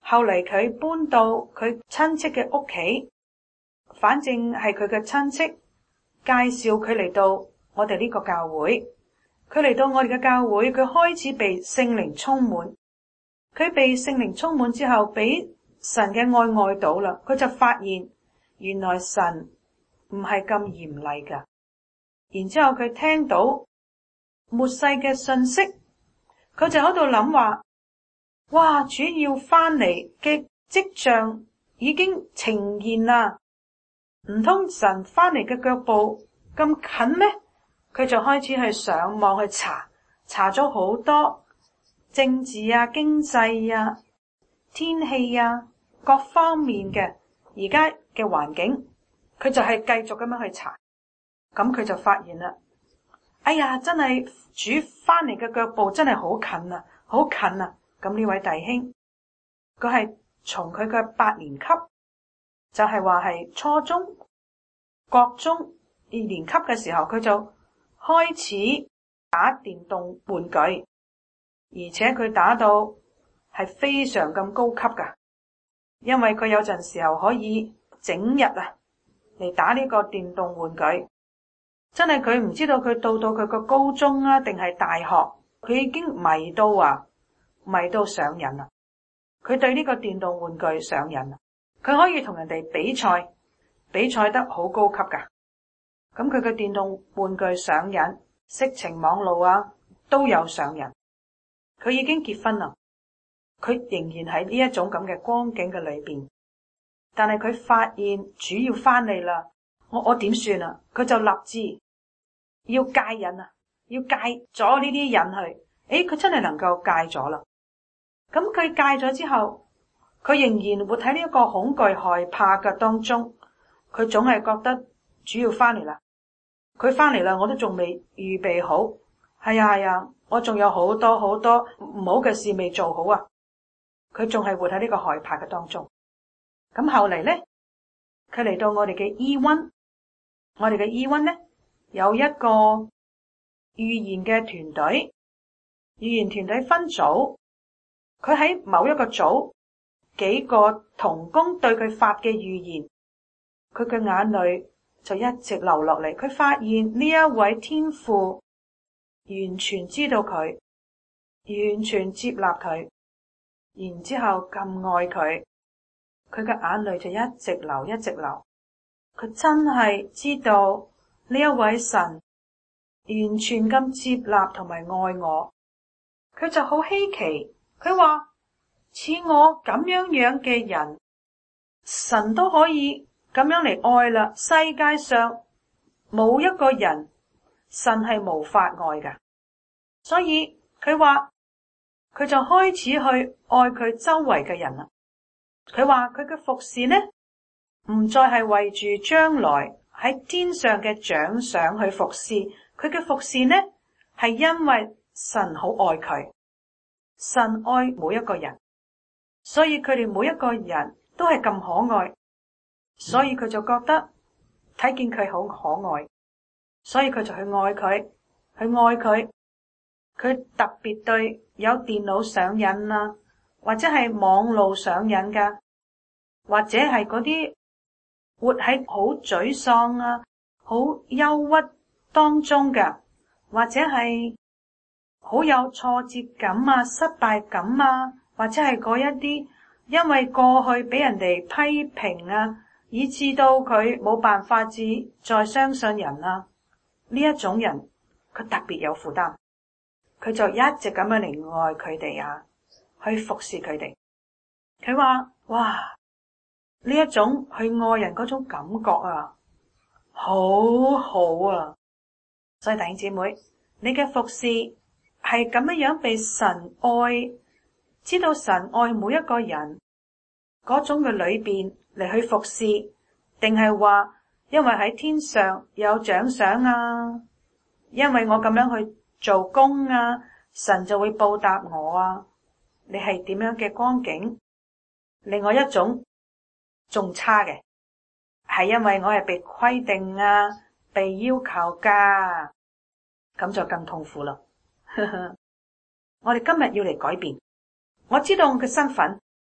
後嚟佢搬到佢親戚嘅屋企，反正係佢嘅親戚介紹佢嚟到我哋呢個教會。佢嚟到我哋嘅教會，佢開始被聖靈充滿。佢被聖靈充滿之後，俾神嘅愛到啦。佢就發現原來神唔係咁嚴厲噶。然之後佢聽到末世嘅信息，佢就喺度諗話：哇，主要翻嚟嘅跡象已經呈現啦，唔通神翻嚟嘅腳步咁近咩？佢就開始去上網去查咗好多政治啊、經濟啊、天氣啊各方面嘅而家嘅環境，佢就係繼續咁樣去查。咁佢就發現啦，哎呀，真係主翻嚟嘅腳步真係好近啊，好近啊！咁呢位弟兄，佢係從佢嘅8年級，就係話係初中、國中2年級嘅時候，佢就開始打電動玩具，而且佢打到係非常咁高級噶，因為佢有陣時候可以整日啊嚟打呢個電動玩具。真係佢唔知道佢到佢個高中啊定係大學，佢已經迷到上癮啦。佢對呢個電動玩具上癮啦，佢可以同人哋比賽得好高級噶。咁佢嘅電動玩具上癮，色情網路啊都有上癮。佢已經結婚啦，佢仍然喺呢一種咁嘅光景嘅裏邊。但係佢發現主要翻嚟啦，我點算啊？佢就立志要戒癮啊，要戒咗呢啲癮去。佢真係能夠戒咗啦。咁佢戒咗之後，佢仍然活喺呢一個恐懼害怕嘅當中。佢總係覺得主要翻嚟啦，佢翻嚟啦，我都仲未預備好。係啊，我仲有好多唔好嘅事未做好啊。佢仲係活喺呢個害怕嘅當中。咁後嚟咧，佢嚟到我哋嘅 E1，我哋嘅 E1咧有一個預言嘅團隊，預言團隊分組，佢喺某一個組，幾個同工對佢發嘅預言，佢嘅眼淚就一直流落嚟。佢發現呢一位天父完全知道佢，完全接納佢，然之後咁愛佢，佢嘅眼淚就一直流。佢真係知道呢一位神完全咁接納同埋愛我。佢就好稀奇，佢話似我咁樣嘅人，神都可以咁樣嚟愛啦。世界上冇一個人神係無法愛噶。所以佢話佢就開始去愛佢周圍嘅人啦。佢話佢嘅服侍呢，唔再係為住將來喺天上嘅獎賞去服侍，佢嘅服侍呢，係因為神好愛佢，神愛每一個人，所以佢哋每一個人都係咁可愛，所以佢就覺得睇見佢好可愛，所以佢就去愛佢。佢特別對有電腦上癮啊，或者係網路上癮噶，或者係嗰啲活喺好沮喪啊、好憂鬱當中噶，或者係好有挫折感啊、失敗感啊，或者係嗰一啲因為過去俾人哋批評啊，以致到佢冇辦法子再相信人啊，呢一種人佢特別有負擔。佢就一直咁樣嚟愛佢哋啊，去服侍佢哋。佢話：哇，呢一種去愛人嗰種感覺啊，好好啊！所以弟兄姊妹，你嘅服侍係咁樣被神愛，知道神愛每一個人嗰種嘅裏邊嚟去服侍，定係話因為喺天上有獎賞啊？因為我咁樣去做工啊，神就會報答我啊。你係點樣嘅光景？另外一種仲差嘅，係因為我係被規定啊，被要求噶，咁就更痛苦啦。我哋今日要嚟改變，我知道我嘅身份，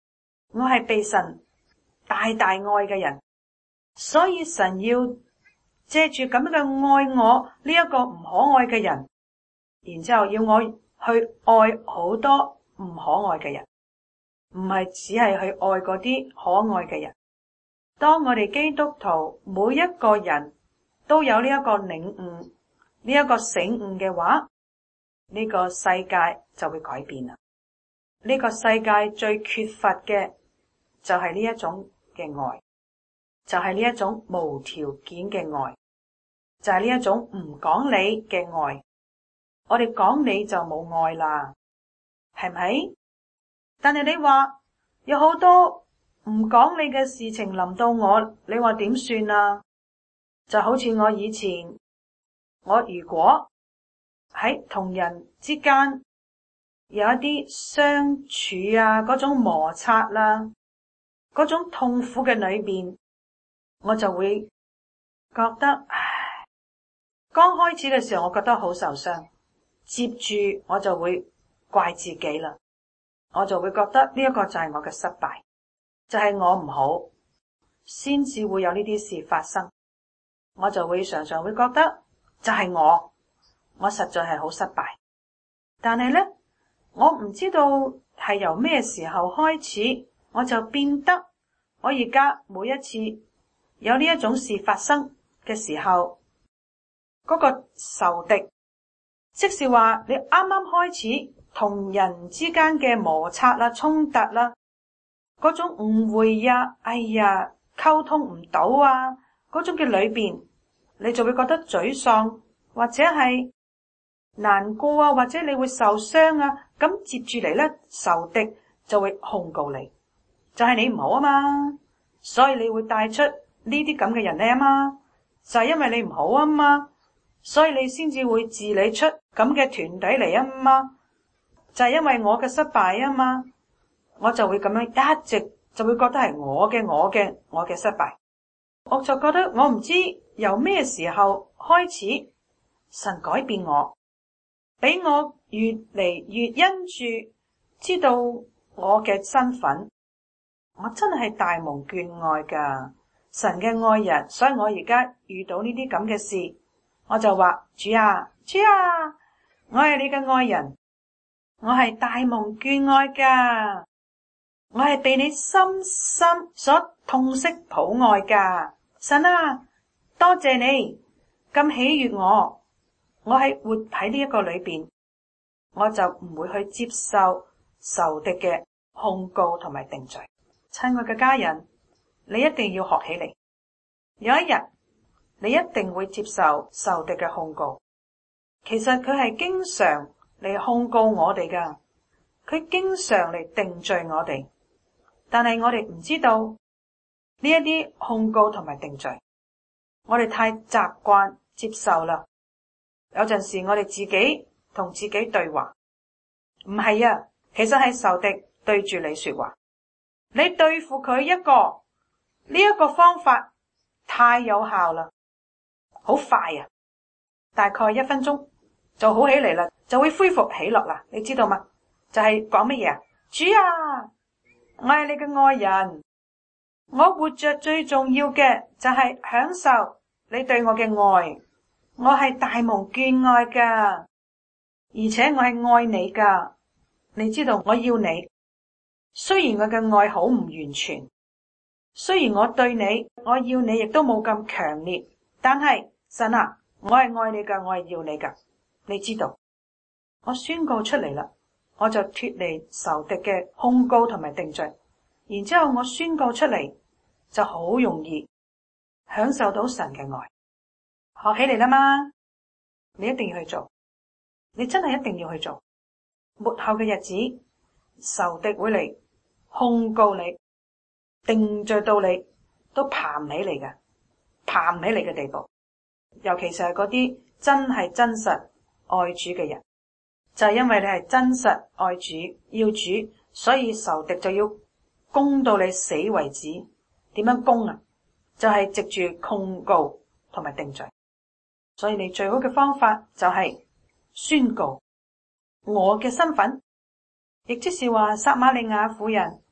我係被神大大愛嘅人，所以神要借住咁樣嘅愛我呢一個唔可愛嘅人，然之後要我去愛好多唔可愛嘅人，唔係只係去愛嗰啲可愛嘅人。當我哋基督徒每一個人都有呢一個領悟，呢一個醒悟嘅話，呢個世界就會改變啦。呢個世界最缺乏嘅就係呢一種嘅愛，就係呢一種無條件嘅愛，就係呢一種唔講理嘅愛。我哋講理就冇愛啦，係咪？但係你話有好多唔講理嘅事情臨到我，你話點算啊？就好似我以前，我如果喺同人之間有一啲相處啊，嗰種摩擦啦，嗰種痛苦嘅裏邊，我就會覺得，剛開始嘅時候我覺得好受傷，接住我就會怪自己啦，我就會覺得呢一個就係我嘅失敗，就係我唔好，先至會有呢啲事發生。我就會常常會覺得就係我實在係好失敗。但係咧，我唔知道係由咩時候開始，我就變得我而家每一次有呢一種事發生嘅時候，嗰個仇敵，即是話你啱啱開始同人之間嘅摩擦啦、衝突啦，嗰種誤會呀、溝通唔到啊，嗰種嘅裏邊，你就會覺得沮喪，或者係難過啊，或者你會受傷啊。咁接住嚟咧，仇敵就會控告你，就係你唔好啊嘛，所以你會帶出呢啲咁嘅人嚟啊嘛，就係因為你唔好啊嘛，所以你先至會治理出咁嘅團體嚟啊嘛，就係因為我嘅失敗啊嘛，我就會咁樣一直就會覺得係我嘅失敗。我就覺得我唔知由咩時候開始，神改變我，俾我越嚟越因住知道我嘅身份，我真係大蒙眷愛噶，神嘅愛人。所以我而家遇到呢啲咁嘅事，我就話主啊，我係你嘅愛人，我係大蒙眷愛噶，我係被你深深所痛惜抱愛噶。神啊，多謝你咁喜悅我，我係活喺呢一個裏邊，我就唔會去接受仇敵嘅控告同埋定罪。親愛嘅家人，你一定要學起嚟，有一日你一定會接受仇敵嘅控告。其實佢係經常嚟控告我哋噶，佢經常嚟定罪我哋，但係我哋唔知道。呢一啲控告同埋定罪，我哋太習慣接受啦。有陣時我哋自己同自己對話，唔係啊，其實係仇敵對住你說話。你對付佢呢一個方法太有效啦，好快啊，大概1分鐘就好起嚟啦，就會恢復喜樂啦。你知道嗎？就係講乜嘢啊？主啊，我係你嘅愛人。我活着最重要嘅就係享受你對我嘅愛，我係大蒙眷愛噶，而且我係愛你噶。你知道我要你，雖然我嘅愛好唔完全，雖然我對你，我要你亦都冇咁強烈，但係神啊，我係愛你噶，我係要你噶。你知道，我宣告出嚟啦，我就脫離仇敵嘅控告同埋定罪。然之後我宣告出嚟，就好容易享受到神嘅愛。學起嚟啦嘛，你一定要去做，你真係一定要去做。末後嘅日子，仇敵會嚟控告你，定罪到你都爬唔起嚟嘅，爬唔起嚟嘅地步。尤其是係嗰啲真係真實愛主嘅人，就係因為你係真實愛主要主，所以仇敵就要攻到你死為止。點樣攻啊？就係藉住控告同埋定罪。所以你最好嘅方法就係宣告我嘅身份，亦即是話撒瑪利亞婦人，佢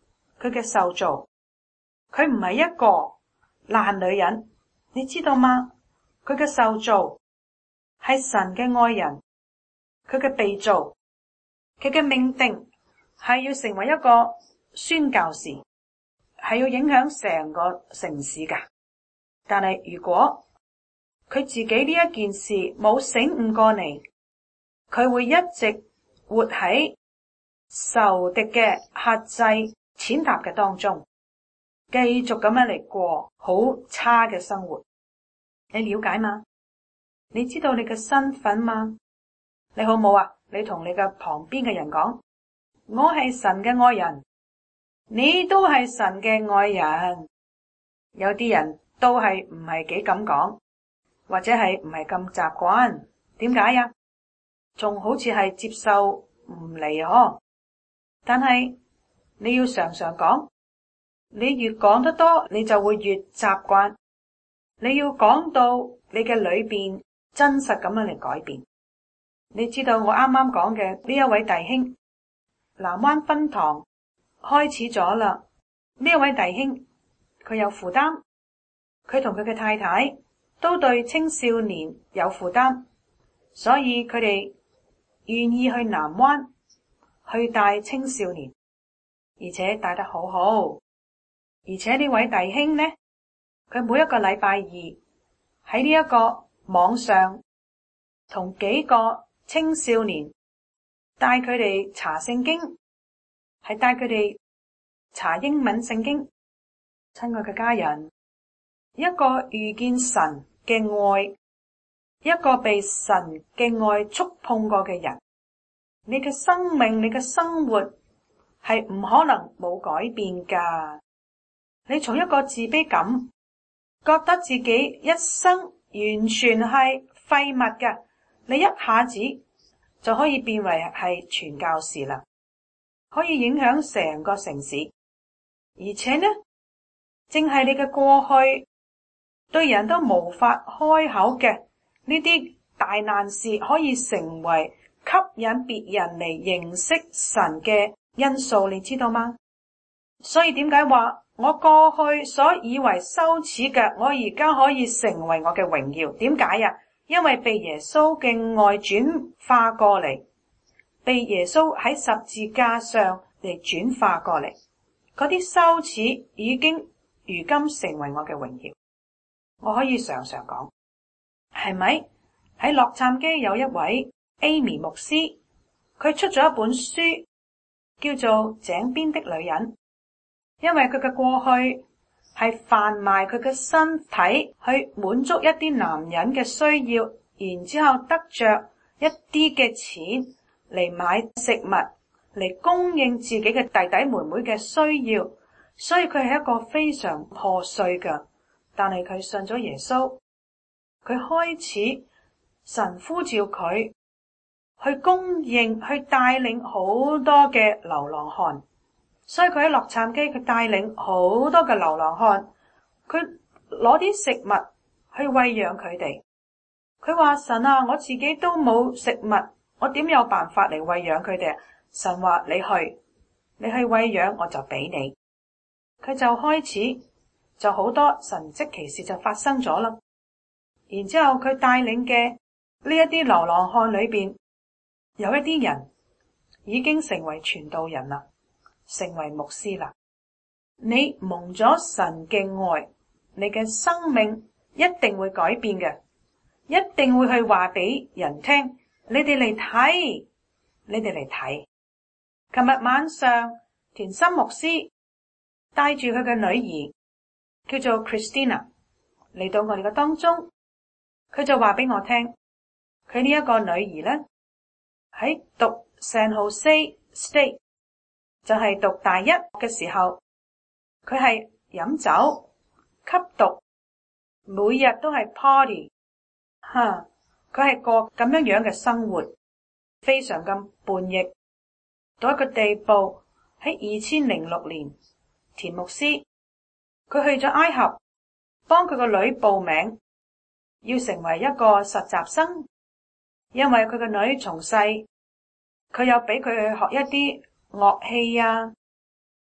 佢嘅受造，佢唔係一個爛女人，你知道嗎？佢嘅受造係神嘅愛人，佢嘅被造，佢嘅命定係要成為一個宣教士，係要影響成個城市噶。但係如果佢自己呢一件事冇醒悟過嚟，佢會一直活喺仇敵嘅轄制踐踏嘅當中，繼續咁樣嚟過好差嘅生活。你了解嗎？你知道你嘅身份嗎？你好冇啊？你同你嘅旁邊嘅人講，我係神嘅愛人，你都係神嘅愛人。有啲人都係唔係幾咁講，或者係唔係咁習慣。點解呀？仲好似係接受唔嚟呵。但係你要常常講，你越講得多，你就會越習慣。你要講到你嘅裏邊真實咁樣嚟改變。你知道我啱啱講嘅呢一位弟兄，南灣分堂開始咗啦。呢一位弟兄佢有負擔，佢同佢嘅太太都對青少年有負擔，所以佢哋願意去南灣去帶青少年，而且帶得好好。而且呢位弟兄呢，佢每一個禮拜二喺呢一個網上同幾個青少年帶佢哋查聖經，係帶佢哋查英文聖經。親愛嘅家人，一個遇見神嘅愛，一個被神嘅愛觸碰過嘅人，你嘅生命，你嘅生活係唔可能冇改變噶。你從一個自卑感，覺得自己一生完全係廢物嘅，你一下子就可以變為係傳教士啦，可以影響成個城市。而且呢，正係你嘅過去對人都無法開口嘅呢啲大難事，可以成為吸引別人嚟認識神嘅因素，你知道嗎？所以點解話我過去所以為羞恥嘅，我而家可以成為我嘅榮耀？點解呀？因為被耶穌嘅愛轉化過嚟，被耶穌喺十字架上嚟轉化過嚟，嗰啲羞恥已經如今成為我嘅榮耀。我可以常常講，係咪？喺洛杉磯有一位 Amy 牧師，佢出咗一本書叫做《井邊的女人》，因為佢嘅過去係販賣佢嘅身體去滿足一啲男人嘅需要，然之後得着一啲嘅錢嚟買食物嚟供應自己嘅弟弟妹妹嘅需要，所以佢係一個非常破碎嘅。但係佢信咗耶穌，佢開始神呼召佢去供應，去帶領好多嘅流浪漢。所以佢喺洛杉磯，佢帶領好多嘅流浪漢，佢攞啲食物去餵養佢哋。佢話，神啊，我自己都冇食物，我點有辦法嚟餵養佢哋？神話，你去餵養，我就俾你。佢就開始就好多神蹟奇事就發生咗啦。然之後佢帶領嘅呢一啲流浪漢裏邊，有一啲人已經成為傳道人啦，成為牧師啦。你蒙咗神嘅愛，你嘅生命一定會改變嘅，一定會去話俾人聽。你哋嚟睇，你哋嚟睇。琴日晚上，田心牧師帶住佢嘅女兒叫做 Christina 嚟到我哋嘅當中，佢就話俾我聽，佢呢一個女兒咧喺讀 San Jose State， 就係讀大一嘅時候，佢係飲酒吸毒，每日都係 party， 佢係過咁樣嘅生活，非常咁叛逆到一個地步。喺2006年，田牧師佢去咗埃及幫佢個女報名，要成為一個實習生，因為佢個女從細佢有俾佢去學一啲樂器啊，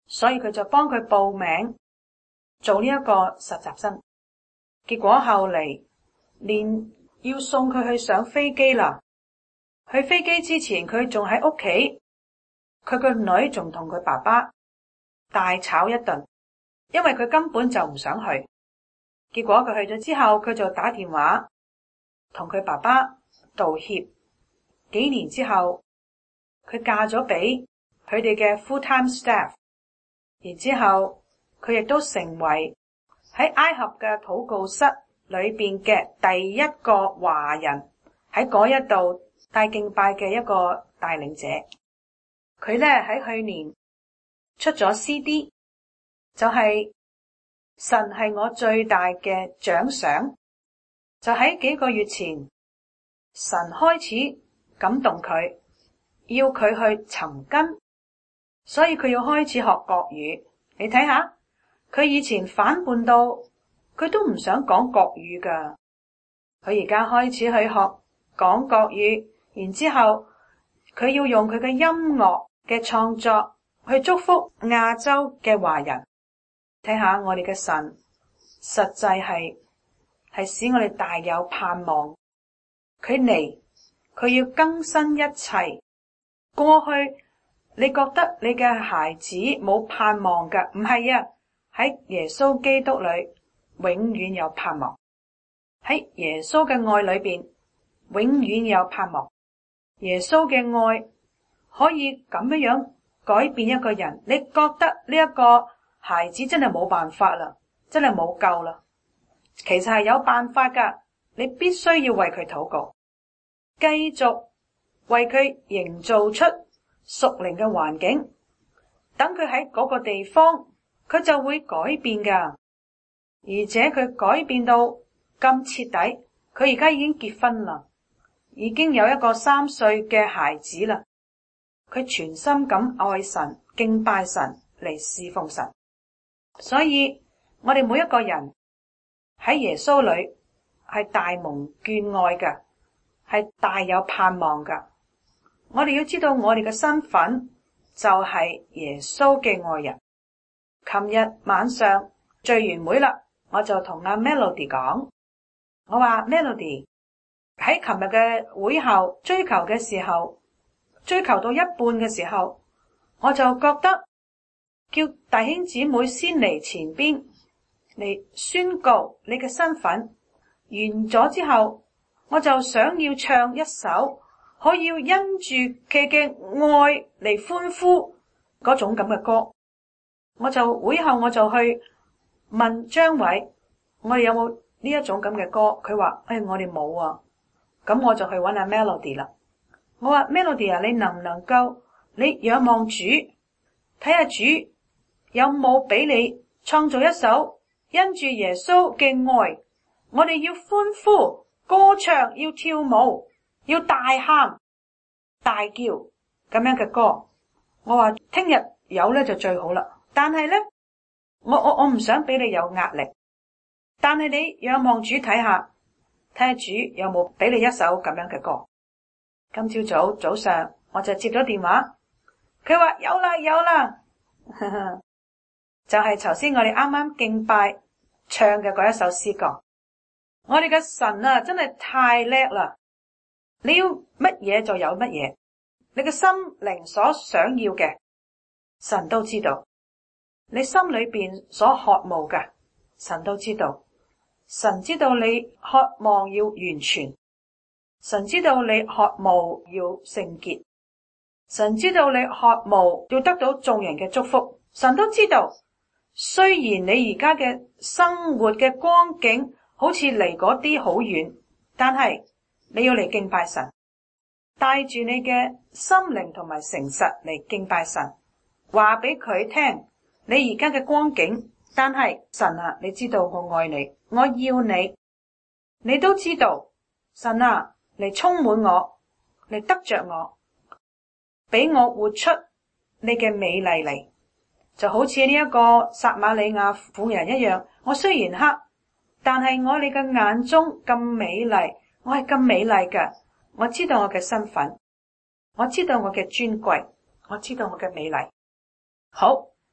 所以佢就幫佢報名做呢一個實習生。結果後嚟連要送佢去上飛機啦，去飛機之前佢仲喺屋企，佢個女仲同佢爸爸大吵一頓，因為佢根本就唔想去。結果佢去咗之後，佢就打電話同佢爸爸道歉。幾年之後，佢嫁咗俾佢哋嘅 full-time staff， 然之後佢亦都成為喺埃及嘅禱告室裏邊嘅第一個華人，喺嗰一度帶敬拜嘅一個帶領者。佢咧喺去年出咗 CD， 就係神係我最大嘅獎賞。就喺幾個月前，神開始感動佢，要佢去尋根，所以佢要開始學國語。你睇下，佢以前反叛到佢都唔想講國語噶，佢而家開始去學講國語，然之後佢要用佢嘅音樂嘅創作去祝福亞洲嘅華人。睇下我哋嘅神實際係使我哋大有盼望。佢嚟，佢要更新一切。過去你覺得你嘅孩子冇盼望㗎，唔係啊，喺耶穌基督裏永遠有盼望，喺耶穌嘅愛裏邊永遠有盼望。耶穌嘅愛可以咁樣改變一個人。你覺得呢一個孩子真係冇辦法啦，真係冇救啦，其實係有辦法噶。你必須要為佢禱告，繼續為佢營造出屬靈嘅環境，等佢喺嗰個地方，佢就會改變噶。而且佢改變到咁徹底，佢而家已經結婚啦，已經有一個3歲嘅孩子啦。佢全心咁愛神、敬拜神嚟侍奉神。所以我哋每一個人喺耶穌裏係大蒙眷愛嘅，係大有盼望噶。我哋要知道我哋嘅身份就係耶穌嘅愛人。琴日晚上聚完會啦，我就同阿 Melody 講，我話 Melody 喺琴日嘅會後追求嘅時候，追求到一半嘅時候，我就覺得叫弟兄姊妹先嚟前邊嚟宣告你嘅身份。完咗之後，我就想要唱一首可以因住佢嘅愛嚟歡呼嗰種咁嘅歌。我就會後我就去問張偉，我哋有冇呢一種咁嘅歌？佢話我哋冇啊。咁我就去揾阿 Melody 啦。我話 Melody 啊，你能唔能夠你仰望主，睇下主有冇俾你創造一首因住耶穌嘅愛，我哋要歡呼歌唱，要跳舞，要大喊大叫咁樣嘅歌。我話聽日有咧就最好啦，但係咧我唔想俾你有壓力，但係你仰望主睇下主有冇俾你一首咁樣嘅歌。今朝早上我就接咗電話，佢話有啦就係頭先我哋啱啱敬拜唱嘅嗰一首詩歌。我哋嘅神啊，真係太叻啦！你要乜嘢就有乜嘢，你嘅心靈所想要嘅，神都知道。你心裏邊所渴慕嘅，神都知道。神知道你渴望要完全，神知道你渴慕要聖潔，神知道你渴慕要得到眾人嘅祝福，神都知道。雖然你而家嘅生活嘅光景好似離嗰啲好遠，但係你要嚟敬拜神，帶住你嘅心靈同埋誠實嚟敬拜神，話俾佢聽你而家嘅光景。但係神啊，你知道我愛你，我要你，你都知道。神啊，嚟充滿我，嚟得着我，俾我活出你嘅美麗嚟。就好似呢一個撒瑪利亞婦人一樣，我雖然黑，但係我你嘅眼中咁美麗，我係咁美麗嘅。我知道我嘅身份，我知道我嘅尊貴，我知道我嘅美麗。好，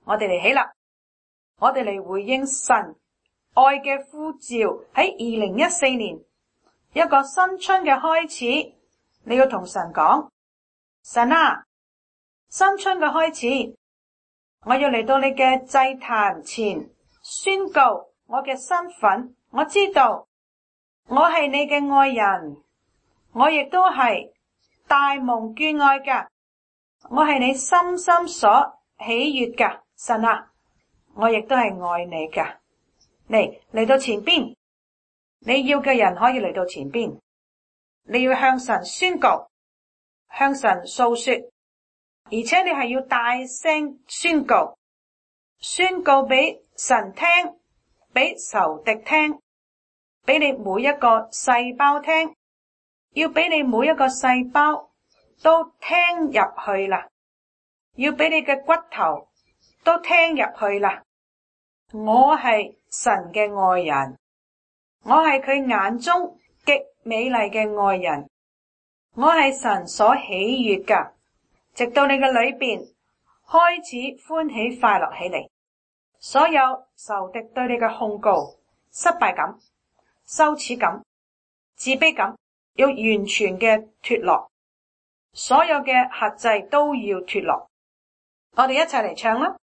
我哋嚟起立，我哋嚟回應神愛嘅呼召。喺2014年一個新春嘅開始，你要同神講：神啊，新春嘅開始，我要嚟到你嘅祭壇前宣告我嘅身份。我知道我係你嘅愛人，我亦都係大蒙眷愛噶，我係你深深所喜悅噶。神啊，我亦都係愛你噶。嚟到前邊，你要嘅人可以嚟到前邊，你要向神宣告，向神訴說，而且你係要大聲宣告，宣告俾神聽，俾仇敵聽，俾你每一個細胞聽，要俾你每一個細胞都聽入去啦，要俾你嘅骨頭都聽入去啦。我係神嘅愛人，我係佢眼中極美麗嘅愛人，我係神所喜悅噶。直到你嘅裏邊開始歡喜快樂起嚟，所有仇敵對你嘅控告、失敗感、羞恥感、自卑感要完全嘅脫落，所有嘅轄制都要脫落。我哋一齊嚟唱啦！